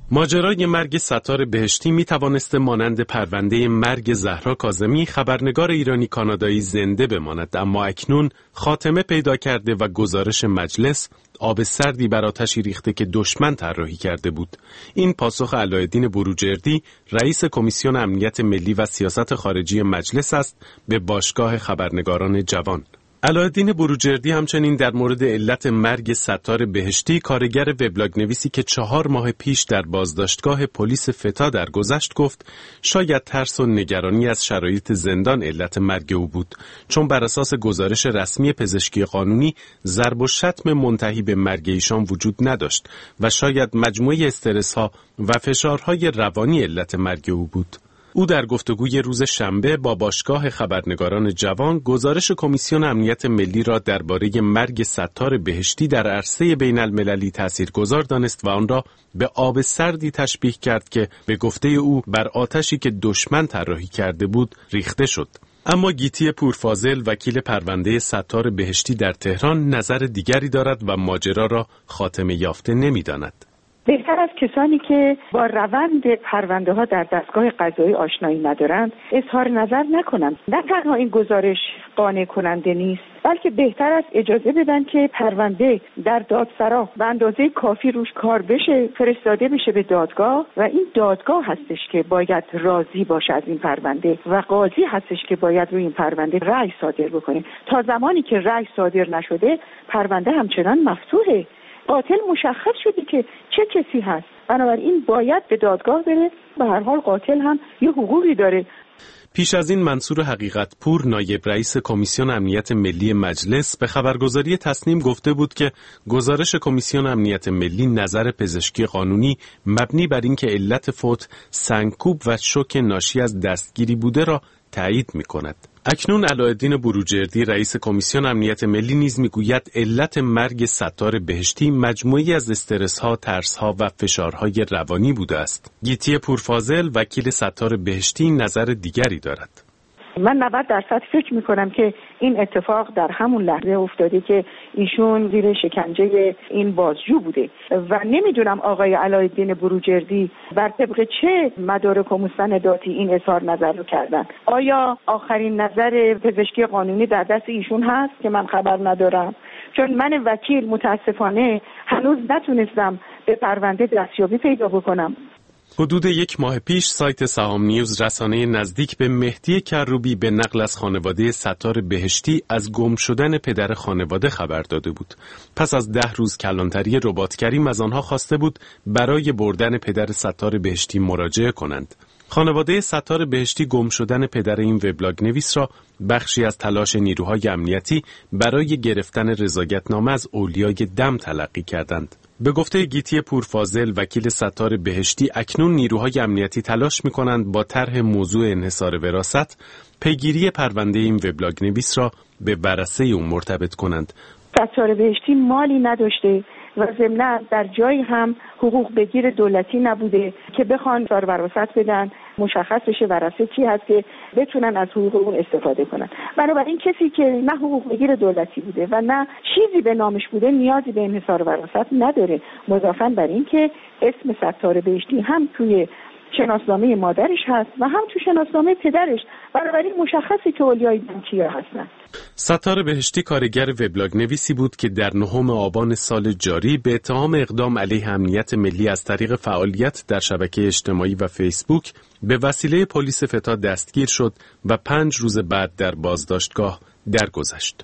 [SPEAKER 10] ماجرای مرگ ستار بهشتی می توانسته مانند پرونده مرگ زهرا کاظمی خبرنگار ایرانی کانادایی زنده بماند، اما اکنون خاتمه پیدا کرده و گزارش مجلس آب سردی بر آتشی ریخته که دشمن طراحی کرده بود. این پاسخ علایالدین بروجردی رئیس کمیسیون امنیت ملی و سیاست خارجی مجلس است به باشگاه خبرنگاران جوان. علایالدین بروجردی همچنین در مورد علت مرگ ستار بهشتی، کارگر وبلاگ نویسی که 4 ماه پیش در بازداشتگاه پلیس فتا درگذشت، گفت شاید ترس و نگرانی از شرایط زندان علت مرگ او بود، چون بر اساس گزارش رسمی پزشکی قانونی ضرب و شتم منتهی به مرگ ایشان وجود نداشت و شاید مجموعه استرس‌ها و فشارهای روانی علت مرگ او بود. او در گفتگوی روز شنبه با باشگاه خبرنگاران جوان گزارش کمیسیون امنیت ملی را درباره مرگ ستار بهشتی در عرصه بین المللی تاثیرگذار دانست و آن را به آب سردی تشبیه کرد که به گفته او بر آتشی که دشمن طراحی کرده بود ریخته شد. اما گیتی پورفاضل، وکیل پرونده ستار بهشتی در تهران، نظر دیگری دارد و ماجرا را خاتمه یافته نمی‌داند.
[SPEAKER 11] بهتر از کسانی که با روند پرونده ها در دستگاه قضایی آشنایی ندارند اظهار نظر نکنند. نه تنها این گزارش قانع کننده نیست، بلکه بهتر است اجازه بدن که پرونده در دادسرا به اندازه کافی روش کار بشه، فرستاده بشه به دادگاه و این دادگاه هستش که باید راضی باشه از این پرونده و قاضی هستش که باید روی این پرونده رأی صادر بکنه. تا زمانی که رأی صادر نشده پرونده همچنان مفتوحه. قاتل مشخص شده که چه کسی هست، بنابراین باید به دادگاه بره. به هر حال قاتل هم یه حقوقی داره.
[SPEAKER 10] پیش از این منصور حقیقت پور، نایب رئیس کمیسیون امنیت ملی مجلس، به خبرگزاری تصنیم گفته بود که گزارش کمیسیون امنیت ملی نظر پزشکی قانونی مبنی بر اینکه علت فوت سنگکوب و شوک ناشی از دستگیری بوده را تایید می‌کند. اکنون علایالدین بروجردی رئیس کمیسیون امنیت ملی نیز میگوید علت مرگ ستار بهشتی مجموعی از استرس‌ها، ترس‌ها و فشارهای روانی بوده است. گیتی پورفاضل، وکیل ستار بهشتی، نظر دیگری دارد.
[SPEAKER 11] من 90% فکر میکنم که این اتفاق در همون لحظه افتاده که ایشون زیر شکنجه این بازجو بوده و نمیدونم آقای علایالدین بروجردی بر طبق چه مدارک و مستنداتی این اظهار نظر رو کردن. آیا آخرین نظر پزشکی قانونی در دست ایشون هست که من خبر ندارم؟ چون من وکیل متاسفانه هنوز نتونستم به پرونده دستیابی پیدا بکنم.
[SPEAKER 10] حدود 1 ماه پیش سایت سهام نیوز، رسانه نزدیک به مهدی کروبی، به نقل از خانواده ستار بهشتی از گم شدن پدر خانواده خبر داده بود. پس از 10 روز کلانتری رباط کریم از آنها خواسته بود برای بردن پدر ستار بهشتی مراجعه کنند. خانواده ستار بهشتی گم شدن پدر این وبلاگ نویس را بخشی از تلاش نیروهای امنیتی برای گرفتن رضایت‌نامه از اولیای دم تلقی کردند. به گفته گیتی پورفاضل، وکیل ستار بهشتی، اکنون نیروهای امنیتی تلاش می‌کنند با طرح موضوع انحصار وراثت پیگیری پرونده این وبلاگ نویس را به ورثه او مرتبط کنند.
[SPEAKER 11] ستار بهشتی مالی نداشته و ضمناً در جایی هم حقوق بگیر دولتی نبوده که بخوان انحصار وراثت بدن، مشخص بشه ورثه کی هست که بتونن از حقوق اون استفاده کنن. بنابراین کسی که نه حقوق بگیر دولتی بوده و نه چیزی به نامش بوده نیازی به انحصار وراثت نداره. مضافاً بر این که اسم ستار بهشتی هم توی شناسنامه مادرش هست و هم تو شناسنامه پدرش، بنابراین مشخصی که اولیای دم کیا هستن.
[SPEAKER 10] ستار بهشتی کارگر وبلاگ نویسی بود که در 9 آبان سال جاری به اتهام اقدام علیه امنیت ملی از طریق فعالیت در شبکه اجتماعی و فیسبوک به وسیله پلیس فتا دستگیر شد و 5 روز بعد در بازداشتگاه درگذشت.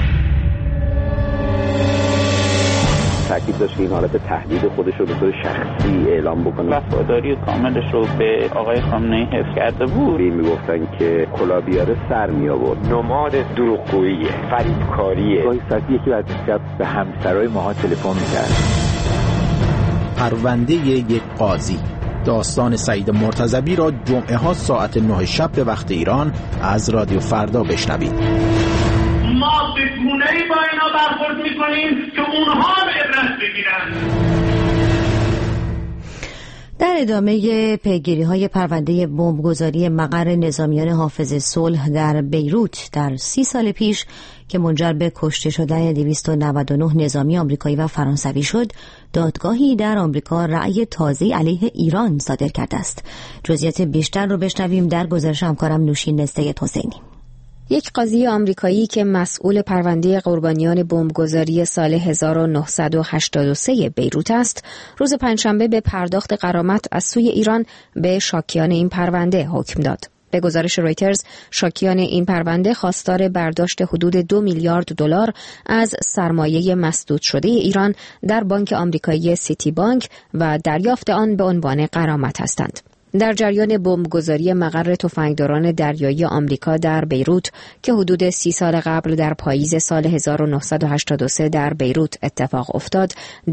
[SPEAKER 12] تاکید داشت که این حالت تهدید خودش رو به طور شخصی اعلام بکنه.
[SPEAKER 13] وفاداری کاملش رو به آقای خامنه‌ای حفظ کرده بود.
[SPEAKER 12] میگفتن که کلابیاره سر می آورد.
[SPEAKER 14] نماد دروغگوییه، فریبکاریه.
[SPEAKER 15] گاهی ساعتی یکی بعد شب به همسرای ماها تلفن می‌کرد.
[SPEAKER 16] پرونده یک قاضی، داستان سعید مرتضوی را جمعه ها ساعت 9 شب به وقت ایران از رادیو فردا بشنوید.
[SPEAKER 17] ما به گونه‌ای با اینا برخورد می‌کنیم که اونها به عبرت بگیرن.
[SPEAKER 2] در ادامه پیگیری‌های پرونده بمبگذاری مقر نظامیان حافظ صلح در بیروت در 30 سال پیش که منجر به کشته شدن 299 نظامی آمریکایی و فرانسوی شد، دادگاهی در آمریکا رأی تازه علیه ایران صادر کرده است. جزئیات بیشتر رو بشنویم در گزارش همکارم نوشین نسته حسینی.
[SPEAKER 18] یک قاضی آمریکایی که مسئول پرونده قربانیان بمبگذاری سال 1983 بیروت است، روز پنجشنبه به پرداخت غرامت از سوی ایران به شاکیان این پرونده حکم داد. به گزارش رویترز، شاکیان این پرونده خواستار برداشت حدود 2 میلیارد دلار از سرمایه مسدود شده ایران در بانک آمریکایی سیتی بانک و دریافت آن به عنوان غرامت هستند. در جریان بمبگذاری مقر تفنگداران دریایی آمریکا در بیروت که حدود 30 سال قبل در پاییز سال 1983 در بیروت اتفاق افتاد،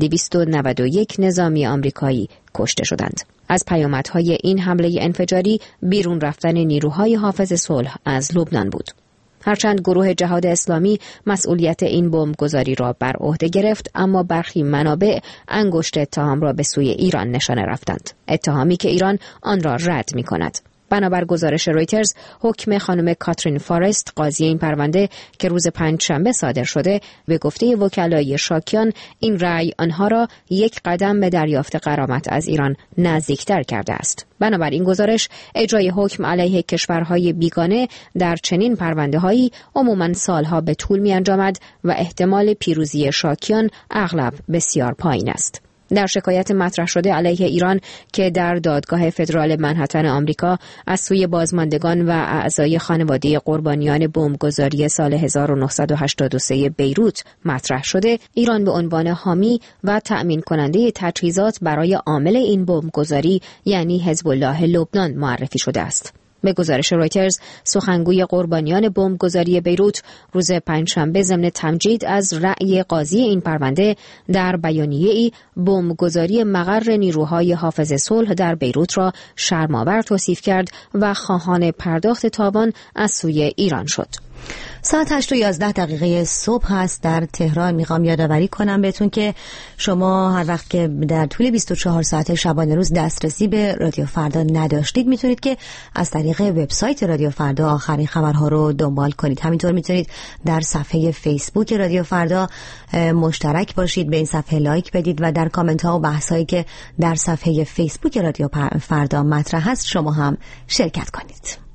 [SPEAKER 18] 291 نظامی آمریکایی کشته شدند. از پیامدهای این حمله انفجاری بیرون رفتن نیروهای حافظ صلح از لبنان بود. هرچند گروه جهاد اسلامی مسئولیت این بمبگذاری را بر عهده گرفت، اما برخی منابع انگشت اتهام را به سوی ایران نشانه رفتند، اتهامی که ایران آن را رد می‌کند. بنابر گزارش رویترز، حکم خانم کاترین فارست، قاضی این پرونده که روز پنجشنبه صادر شده، به گفته وکلای شاکیان این رأی آنها را یک قدم به دریافت غرامت از ایران نزدیکتر کرده است. بنابر این گزارش، اجرای حکم علیه کشورهای بیگانه در چنین پرونده‌هایی عموماً سالها به طول می‌انجامد و احتمال پیروزی شاکیان اغلب بسیار پایین است. در شکایت مطرح شده علیه ایران که در دادگاه فدرال منهتن آمریکا از سوی بازماندگان و اعضای خانواده قربانیان بمبگذاری سال 1983 بیروت مطرح شده، ایران به عنوان حامی و تأمین کننده تجهیزات برای عامل این بمبگذاری یعنی حزب الله لبنان معرفی شده است. به گزارش رویترز، سخنگوی قربانیان بمبگذاری بیروت روز پنجشنبه ضمن تمجید از رأی قاضی این پرونده در بیانیه‌ای بمبگذاری مقر نیروهای حافظ صلح در بیروت را شرم‌آور توصیف کرد و خواهان پرداخت تاوان از سوی ایران شد.
[SPEAKER 2] ساعت 8:11 صبح هست در تهران. میخوام یادآوری کنم بهتون که شما هر وقت که در طول 24 ساعت شبانه روز دسترسی به رادیو فردا نداشتید، میتونید که از طریق وبسایت رادیو فردا آخرین خبرها رو دنبال کنید. همینطور میتونید در صفحه فیسبوک رادیو فردا مشترک باشید، به این صفحه لایک بدید و در کامنت ها و بحث هایی که در صفحه فیسبوک رادیو فردا مطرح هست شما هم شرکت کنید.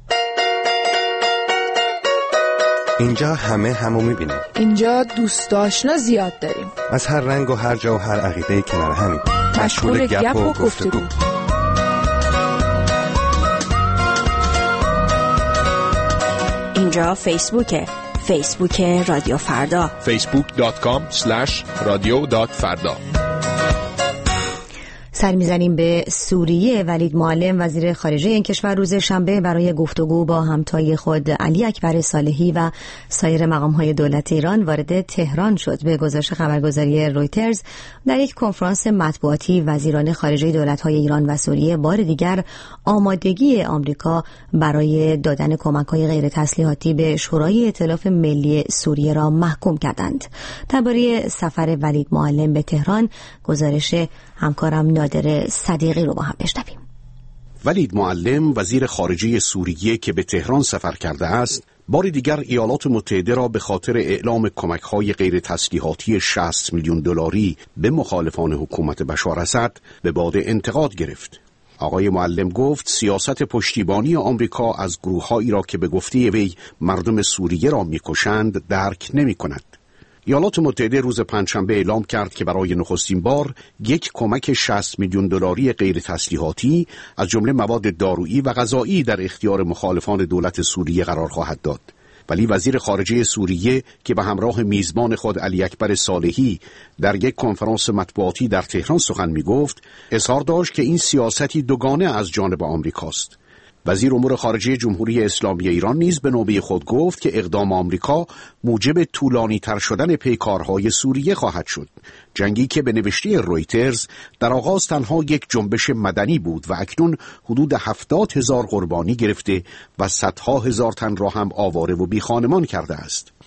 [SPEAKER 19] اینجا همو میبینیم.
[SPEAKER 20] اینجا دوست آشنا زیاد داریم.
[SPEAKER 19] از هر رنگ و هر جا و هر عقیده کنار همیم.
[SPEAKER 20] مشغول گپ و گفتگو.
[SPEAKER 21] اینجا فیسبوک رادیو فردا.
[SPEAKER 22] facebook.com/radio.farda.
[SPEAKER 2] سر میزنیم به سوریه. ولید معلم وزیر خارجه این کشور روز شنبه برای گفتگو با همتای خود علی اکبر صالحی و سایر مقام‌های دولت ایران وارد تهران شد. به گزارش خبرگزاری رویترز، در یک کنفرانس مطبوعاتی وزیران خارجه دولت‌های ایران و سوریه بار دیگر آمادگی آمریکا برای دادن کمک‌های غیر تسلیحاتی به شورای ائتلاف ملی سوریه را محکوم کردند. درباره سفر ولید معلم به تهران، گزارش همکارم نادر صدیقی رو با هم بشنویم.
[SPEAKER 23] ولید معلم وزیر خارجه سوریه که به تهران سفر کرده است، بار دیگر ایالات متحده را به خاطر اعلام کمک‌های غیر تسلیحاتی 60 میلیون دلاری به مخالفان حکومت بشار اسد به باد انتقاد گرفت. آقای معلم گفت سیاست پشتیبانی آمریکا از گروه‌هایی را که به گفته وی مردم سوریه را می‌کشند درک نمی‌کند. ایالات متحده روز پنجشنبه اعلام کرد که برای نخستین بار یک کمک 60 میلیون دلاری غیر تسلیحاتی از جمله مواد دارویی و غذایی در اختیار مخالفان دولت سوریه قرار خواهد داد. ولی وزیر خارجه سوریه که به همراه میزبان خود علی اکبر صالحی در یک کنفرانس مطبوعاتی در تهران سخن می‌گفت، اظهار داشت که این سیاستی دوگانه از جانب آمریکاست. وزیر امور خارجه جمهوری اسلامی ایران نیز به نوبه خود گفت که اقدام آمریکا موجب طولانی تر شدن پیکارهای سوریه خواهد شد. جنگی که به نوشته رویترز در آغاز تنها یک جنبش مدنی بود و اکنون حدود 70,000 قربانی گرفته و صدها هزار تن را هم آواره و بی خانمان کرده است.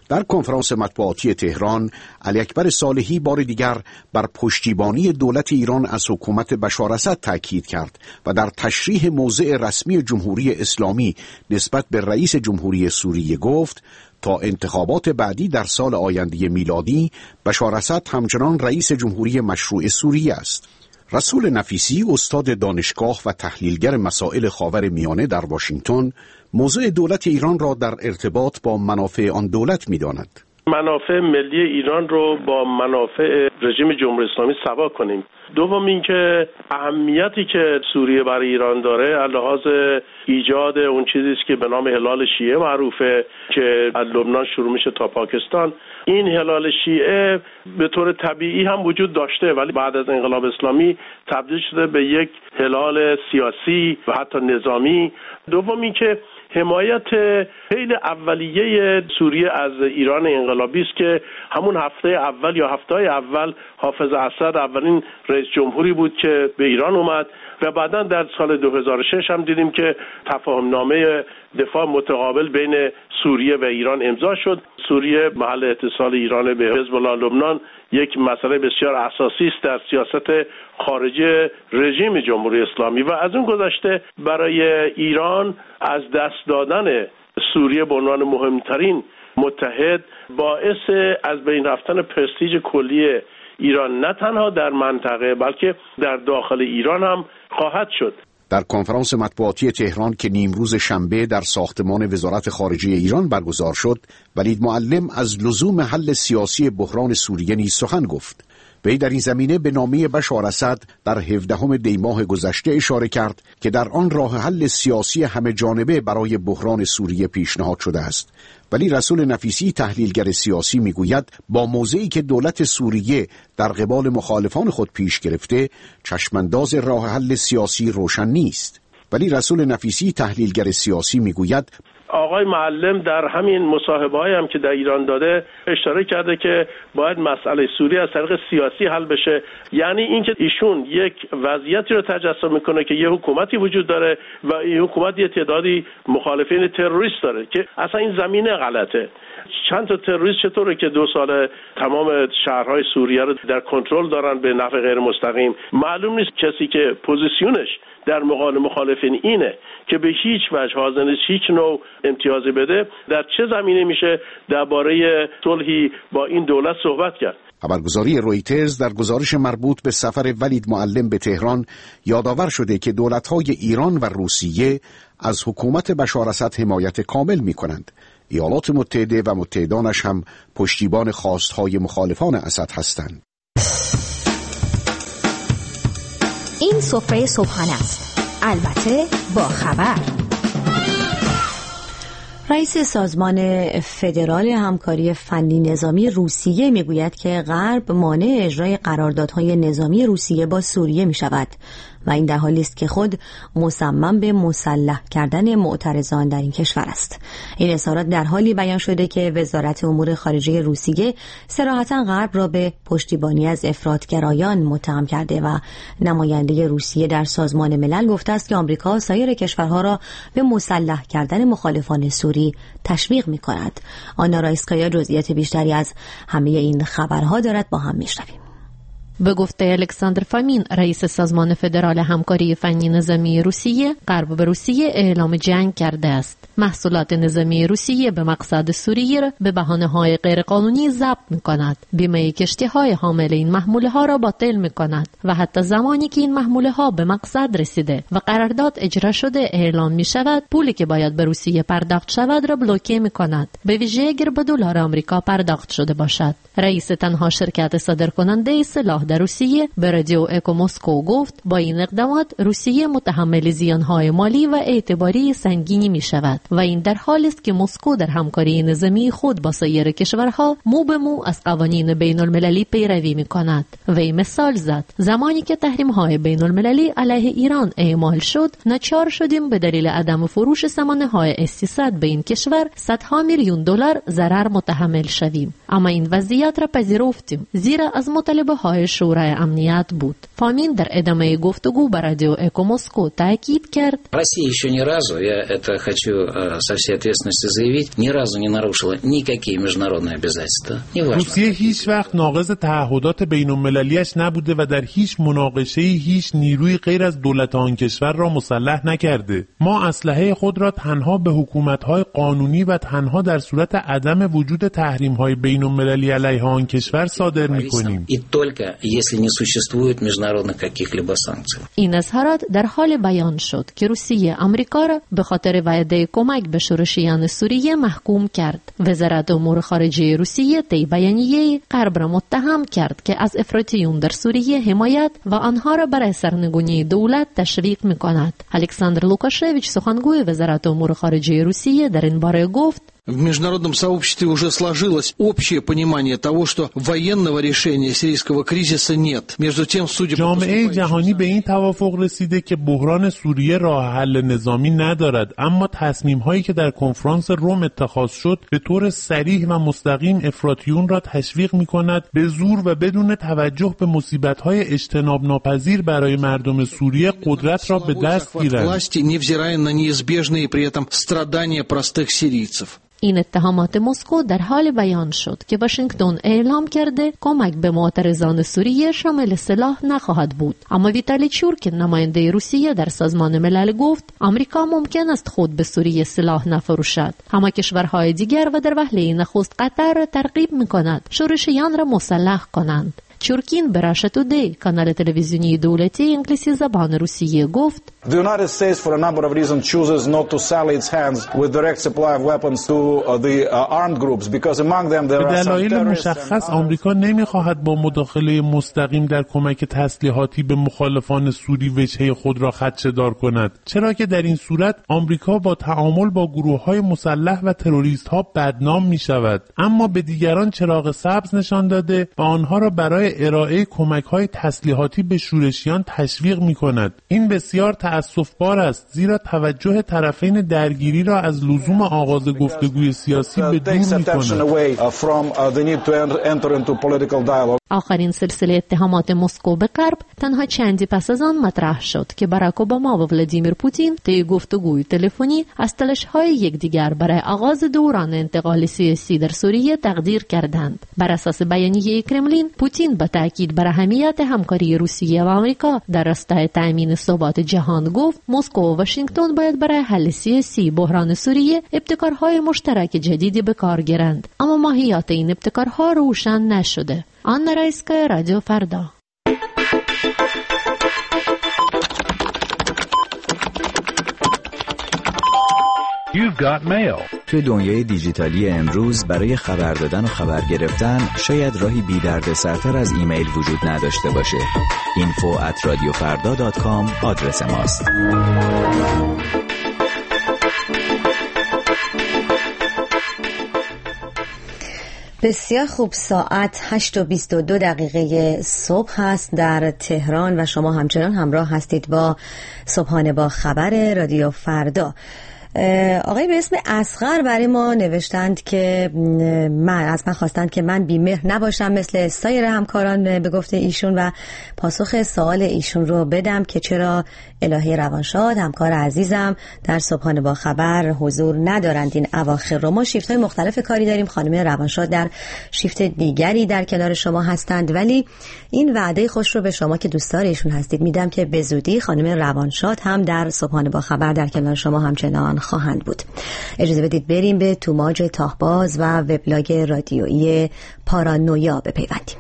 [SPEAKER 23] در کنفرانس مطبوعاتی تهران، علی اکبر صالحی بار دیگر بر پشتیبانی دولت ایران از حکومت بشار اسد تاکید کرد و در تشریح موضع رسمی جمهوری اسلامی نسبت به رئیس جمهوری سوریه گفت تا انتخابات بعدی در سال آینده میلادی بشار اسد همچنان رئیس جمهوری مشروع سوریه است. رسول نفیسی، استاد دانشگاه و تحلیلگر مسائل خاورمیانه در واشنگتن، موضع دولت ایران را در ارتباط با منافع آن دولت می‌داند.
[SPEAKER 1] منافع ملی ایران رو با منافع رژیم جمهوری اسلامی سوا کنیم. دوم اینکه اهمیتی که سوریه برای ایران داره لحاظ ایجاد اون چیزی است که به نام هلال شیعه معروفه که از لبنان شروع میشه تا پاکستان. این هلال شیعه به طور طبیعی هم وجود داشته ولی بعد از انقلاب اسلامی تبدیل شده به یک هلال سیاسی و حتی نظامی. دوم اینکه حمایت خیلی اولیه سوریه از ایران انقلابی است که همون هفته اول یا هفته‌های اول حافظ اسد اولین رئیس جمهوری بود که به ایران اومد و بعداً در سال 2006 هم دیدیم که تفاهم نامه دفاع متقابل بین سوریه و ایران امضا شد. سوریه محل اتصال ایران به حزب الله لبنان یک مسئله بسیار اساسی است در سیاست خارجی رژیم جمهوری اسلامی و از اون گذشته برای ایران از دست دادن سوریه به عنوان مهمترین متحد باعث از بین رفتن پرستیژ کلی ایران نه تنها در منطقه بلکه در داخل ایران هم خواهد شد.
[SPEAKER 23] در کنفرانس مطبوعاتی تهران که نیمروز شنبه در ساختمان وزارت خارجه ایران برگزار شد، ولید معلم از لزوم حل سیاسی بحران سوریه نیز سخن گفت. وی در این زمینه به نامه بشار اسد در 17 دی ماه گذشته اشاره کرد که در آن راه حل سیاسی همه جانبه برای بحران سوریه پیشنهاد شده است. ولی رسول نفیسی، تحلیلگر سیاسی، میگوید با موضعی که دولت سوریه در قبال مخالفان خود پیش گرفته، چشمانداز راه حل سیاسی روشن نیست. ولی رسول نفیسی، تحلیلگر سیاسی، میگوید
[SPEAKER 1] آقای معلم در همین مصاحبه‌ای هم که در ایران داده اشاره کرده که باید مسئله سوریه از طریق سیاسی حل بشه. یعنی اینکه ایشون یک وضعیتی رو تجسم میکنه که یه حکومتی وجود داره و این حکومت یه تعدادی مخالفین تروریست داره که اصلا این زمینه غلطه. چند تا تروریست چطوره که 2 سال تمام شهرهای سوریه رو در کنترل دارن به نفع غیر مستقیم؟ معلوم نیست کسی که پوزیشنش در مقابل مخالفین اینه که به هیچ وجه حاضر نیست هیچ نوع امتیازی بده، در چه زمینه میشه درباره صلحی با این دولت صحبت کرد؟
[SPEAKER 23] خبرگزاری رویترز در گزارش مربوط به سفر ولید معلم به تهران یادآور شده که دولت‌های ایران و روسیه از حکومت بشار اسد حمایت کامل می‌کنند. ایالات متحده و متحدانش هم پشتیبان خواستهای مخالفان اسد هستند.
[SPEAKER 21] این سفره صبحانه است، البته با خبر.
[SPEAKER 2] رئیس سازمان فدرال همکاری فنی نظامی روسیه میگوید که غرب مانع اجرای قراردادهای نظامی روسیه با سوریه می شود و این در حالی است که خود مصمم به مسلح کردن معترضان در این کشور است. این اظهارات در حالی بیان شده که وزارت امور خارجه روسیه صراحتاً غرب را به پشتیبانی از افراطگرایان متهم کرده و نماینده روسیه در سازمان ملل گفته است که آمریکا سایر کشورها را به مسلح کردن مخالفان سوری تشویق می‌کند. آنا رایسکایا جزئیات بیشتری از همه این خبرها دارد، با هم می‌شنویم.
[SPEAKER 5] به گفته الکساندر فامین، رئیس سازمان فدرال همکاری فنی نظامی روسیه، غرب به روسیه اعلام جنگ کرده است. محصولات نظامی روسیه به مقصد سوریه را به بهانه‌های غیرقانونی ضبط می‌کند. بیمه کشتی‌های حامل این محموله‌ها را باطل می‌کند و حتی زمانی که این محموله‌ها به مقصد رسیده و قرارداد اجرا شده اعلام می‌شود، پولی که باید به روسیه پرداخت شود را بلوکه می‌کند، به ویژه اگر به دلار آمریکا پرداخت شده باشد. رئیس تنها شرکت صادرکننده سلاح در روسیه به رادیو اکو مسکو گفت با این اقدامات روسیه متحمل زیانهای مالی و اعتباری سنگینی می شود و این در حالی است که مسکو در همکاری نظامی خود با سایر کشورها مو به مو از قوانین بین المللی پیروی می کند. وی مثال زد زمانی که تحریم های بین المللی علیه ایران اعمال شد، ناچار شدیم به دلیل عدم فروش سامانه های S-300 به این کشور صدها میلیون دلار ضرر متحمل شویم. اما این وضعیت را پذیرفتیم زیرا از مطالبه های شورای امنیت بود. فامین در ادامه گفتگو با رادیو اکو مسکو تاکید کرد:
[SPEAKER 4] Россия еще ни разу, я это хочу со всей ответственностью заявить, ни разу не нарушила никакие международные обязательства.
[SPEAKER 6] روسیه هیچ وقت ناقض تعهدات بین‌المللیش نبوده و در هیچ مناقشه‌ای هیچ نیروی غیر از دولت آن کشور را مسلح نکرده. ما اسلحه خود را تنها به حکومت‌های قانونی و تنها در صورت عدم وجود تحریم‌های بین‌المللی علیه آن کشور صادر می‌کنیم.
[SPEAKER 5] این اظهارات در حال بیان شد که روسیه آمریکا را به خاطر وعده کمک به شورشیان سوریه محکوم کرد. وزارت امور خارجه روسیه طی بیانیه غرب را متهم کرد که از افراطیون در سوریه حمایت و آنها را برای سرنگونی دولت تشویق می‌کند. الکساندر لوکاشویچ سخنگوی وزارت امور خارجه روسیه در این باره گفت:
[SPEAKER 22] В международном сообществе уже сложилось общее понимание того, что военного решения сирийского кризиса нет. Между тем, судя по
[SPEAKER 6] جامعه جهانی به این توافق رسیده که بحران سوریه راه حل نظامی ندارد، اما تصمیم‌هایی که در کنفرانس روم اتخاذ شد به طور صریح و مستقیم افراطیون را تشویق می‌کند به زور و بدون توجه به مصیبت‌های اجتناب ناپذیر برای مردم سوریه قدرت را به دست گیرند.
[SPEAKER 5] این اتهامات مسکو در حال بیان شد که واشنگتن اعلام کرده کمک به معترضان سوریه شامل سلاح نخواهد بود. اما ویتالی چورکین نماینده روسیه در سازمان ملل گفت آمریکا ممکن است خود به سوریه سلاح نفروشد، اما کشورهای دیگر و در وهله نخست قطر را ترغیب می‌کند شورشیان را مسلح کنند. چورکین به راشا تودی کانال تلویزیونی دولتی انگلیسی زبان روسیه گفت:
[SPEAKER 24] The United States for a number of reasons chooses not to sell its hands with direct supply of weapons to the armed groups because among them there are some
[SPEAKER 6] دلایل مشخص آمریکا نمی‌خواهد با مداخله مستقیم در کمک تسلیحاتی به مخالفان سوری وجهه خود را خدشه‌دار کند، چرا که در این صورت آمریکا با تعامل با گروه‌های مسلح و تروریست‌ها بدنام می‌شود، اما به دیگران چراغ سبز نشان داده و آنها را برای ارائه کمک‌های تسلیحاتی به شورشیان تشویق می‌کند. این بسیار تأسف‌بار است، زیرا توجه طرفین درگیری را از لزوم آغاز گفتگوی سیاسی به دور می‌کند.
[SPEAKER 5] آخرین سلسله اتهامات مسکو به غرب تنها چندی پس از آن مطرح شد که باراک اوباما و ولادیمیر پوتین طی گفتگوی تلفنی از تلاش‌های یکدیگر برای آغاز دوران انتقال سیاسی در سوریه تقدیر کردند. بر اساس بیانیه کرملین، پوتین با تاکید بر اهمیت همکاری روسیه و آمریکا در راستای تأمین ثبات جهان گفت مسکو و واشنگتن باید برای حل سیاسی بحران سوریه ابتکارهای مشترک جدیدی به کار گیرند، اما ماهیت این ابتکارها روشن نشده. آنا رایسکا، رادیو فردا.
[SPEAKER 25] You've got mail.
[SPEAKER 26] توی دنیای دیجیتالی امروز برای خبر دادن و خبر گرفتن شاید راهی بی دردسرتر از ایمیل وجود نداشته باشه. info@radiofarda.com آدرس ماست.
[SPEAKER 2] بسیار خوب، ساعت 8:22 صبح هست در تهران و شما همچنان همراه هستید با صبحانه با خبر رادیو فردا. آقای به اسم اصغر برای ما نوشتند که من خواستند که من بی‌مهر نباشم مثل سایر همکاران به گفته ایشون و پاسخ سوال ایشون رو بدم که چرا الهی روانشاد همکار عزیزم در صبحانه با خبر حضور ندارند این اواخر رو. ما شیفت‌های مختلف کاری داریم، خانم روانشاد در شیفت دیگری در کنار شما هستند، ولی این وعده خوش رو به شما که دوستدار ایشون هستید میدم که به زودی خانم روانشاد هم در صبحانه با خبر در کنار شما همچنان خواهند بود. اجازه بدید بریم به توماج تاهباز و وبلاگ رادیویی پارانویا بپیوندیم.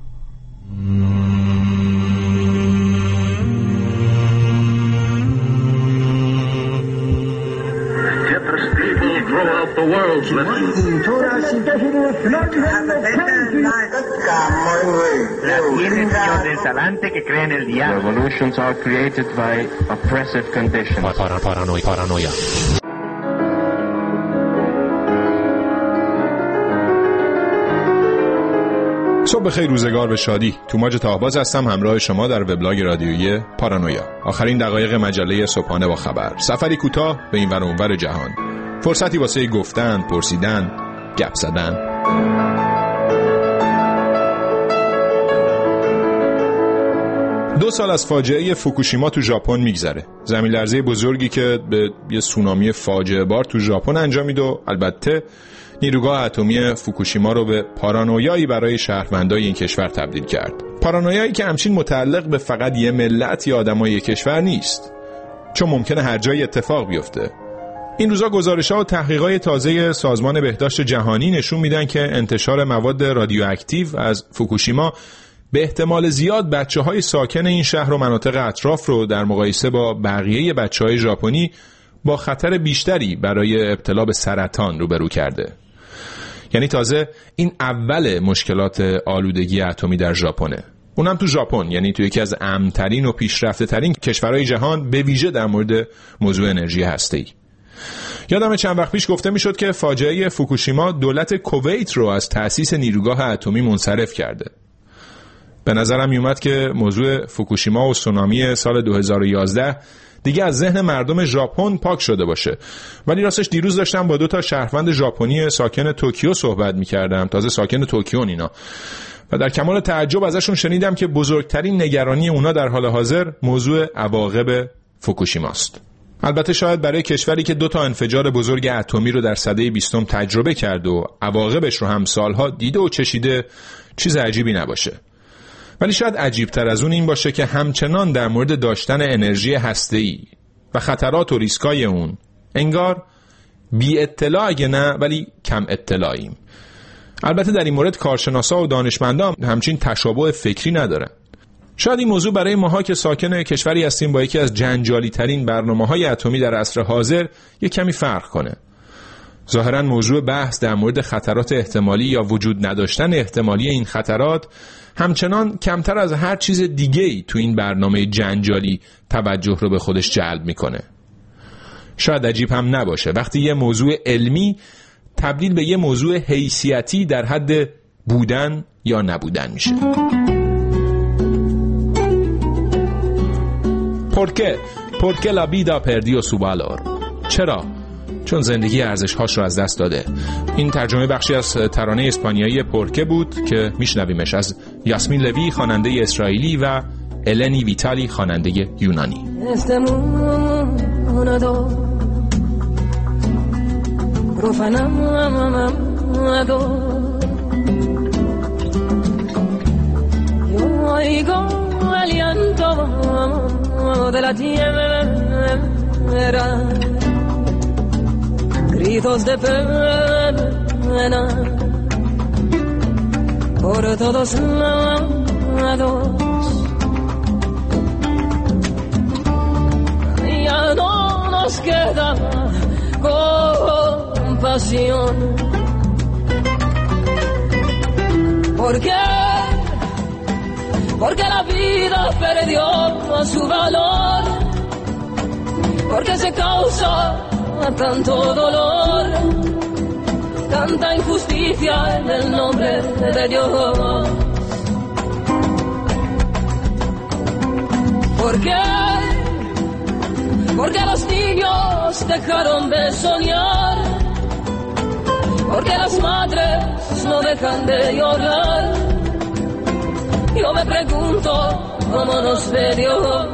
[SPEAKER 25] Revolutions are created by oppressive conditions. Paranoia.
[SPEAKER 27] صبح بخیر، روزگار به شادی. توماج تاهباز هستم، همراه شما در وبلاگ رادیویی پارانویا. آخرین دقایق مجله صبحانه با خبر. سفری کوتاه به این ور و اونور جهان. فرصتی واسه گفتن، پرسیدن، گپ زدن. 2 سال از فاجعه فوکوشیما تو ژاپن میگذره. زمین لرزه بزرگی که به یه سونامی فاجعه بار تو ژاپن انجامید و البته نیروگاه اتمی فوکوشیما رو به پارانویایی برای شهروندای این کشور تبدیل کرد. پارانویایی که همچین متعلق به فقط یه ملت یا آدمای کشور نیست، چون ممکنه هر جایی اتفاق بیفته. این روزا گزارش‌ها و تحقیقات تازه سازمان بهداشت جهانی نشون میدن که انتشار مواد رادیواکتیو از فوکوشیما به احتمال زیاد بچه‌های ساکن این شهر و مناطق اطراف رو در مقایسه با بقیه بچه‌های ژاپنی با خطر بیشتری برای ابتلا به سرطان روبرو کرده. یعنی تازه این اول مشکلات آلودگی اتمی در ژاپنه. اونم تو ژاپن، یعنی تو یکی از امن‌ترین و پیشرفته‌ترین کشورهای جهان، به ویژه در مورد موضوع انرژی هسته‌ای. یادم چند وقت پیش گفته میشد که فاجعه فوکوشیما دولت کویت رو از تأسیس نیروگاه اتمی منصرف کرده. به نظرم میومد که موضوع فوکوشیما و سونامی سال 2011 دیگه از ذهن مردم ژاپن پاک شده باشه. ولی راستش دیروز داشتم با 2 شهروند ژاپنی ساکن توکیو صحبت میکردم، تازه ساکن توکیو اینا، و در کمال تعجب ازشون شنیدم که بزرگترین نگرانی اونا در حال حاضر موضوع عواقب فوکوشیماست. البته شاید برای کشوری که 2 انفجار بزرگ اتمی رو در سده 20 تجربه کرد و عواقبش رو هم سالها دیده و چشیده چیز عجیبی نباشه. ولی شاید عجیبتر از اون این باشه که همچنان در مورد داشتن انرژی هسته‌ای و خطرات و ریسکای اون انگار بی اطلاع اگه نه ولی کم اطلاعیم. البته در این مورد کارشناسا و دانشمندان همچین تشابه فکری ندارن. شاید این موضوع برای ماها که ساکن کشوری هستیم با یکی از جنجالی ترین برنامه‌های اتمی در عصر حاضر یک کمی فرق کنه. ظاهراً موضوع بحث در مورد خطرات احتمالی یا وجود نداشتن احتمالی این خطرات همچنان کمتر از هر چیز دیگه‌ای تو این برنامه جنجالی توجه رو به خودش جلب میکنه. شاید عجیب هم نباشه وقتی یه موضوع علمی تبدیل به یه موضوع حیثیتی در حد بودن یا نبودن میشه. ¿Por qué la vida perdió su valor؟ چرا؟ چون زندگی ارزش‌هاش رو از دست داده. این ترجمه بخشی از ترانه اسپانیایی پورکه بود که میشنویمش از یاسمین لوی خواننده اسرائیلی و النی ویتالی خواننده یونانی.
[SPEAKER 3] Gritos de pena por todos lados. Ya no nos queda compasión. ¿Por qué? Porque la vida perdió su valor. Porque se causa tanto dolor, tanta injusticia en el nombre de Dios. ¿Por qué? Porque los niños dejaron de soñar, porque las madres no dejan de llorar. Yo me pregunto cómo nos ve Dios.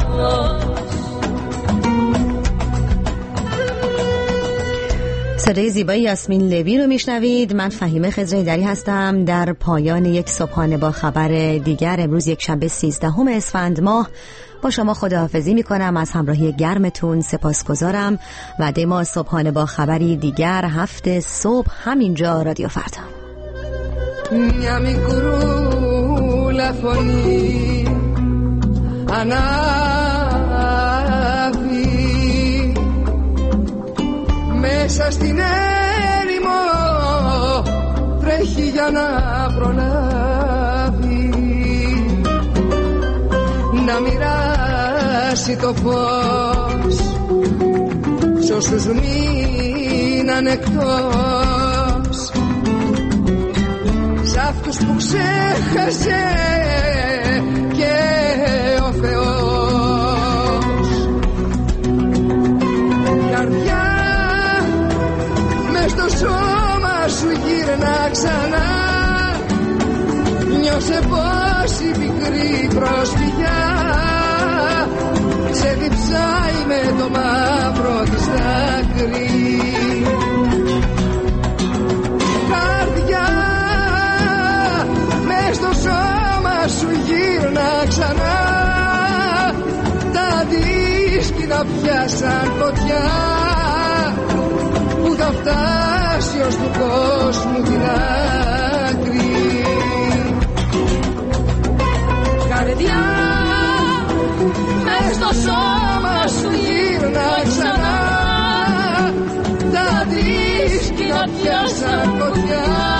[SPEAKER 2] صدای زیبای یاسمین لوی رو میشنوید. من فهیمه خضره‌ایدری هستم. در پایان یک صبحانه با خبر دیگر امروز یک شنبه 13 اسفند ماه با شما خداحافظی میکنم. از همراهی گرمتون سپاسگزارم. وعده ما صبحانه با خبری دیگر 7 صبح همینجا رادیو فردا.
[SPEAKER 3] Μια μικρούλα φωνή ανάβει μέσα στην έρημο, τρέχει για να προλάβει να μοιράσει το φως σ' όσους μείναν εκτός, σ' αυτούς που ξέχασε και ο Θεός. Καρδιά μες στο σώμα σου γύρνα ξανά, νιώσε πως η πικρή προσφυγιά σε διψάει με το μαύρο της δάκρυ. Καρδιά, μες στο σώμα σου γύρνα ξανά, τα δίσκυνα πιάσαν φωτιά που θα φτάσει ως του κόσμου την άκρη. Καρδιά, μες στο σώμα σου γύρνα ξανά, τα δίσκυνα πιάσαν φωτιά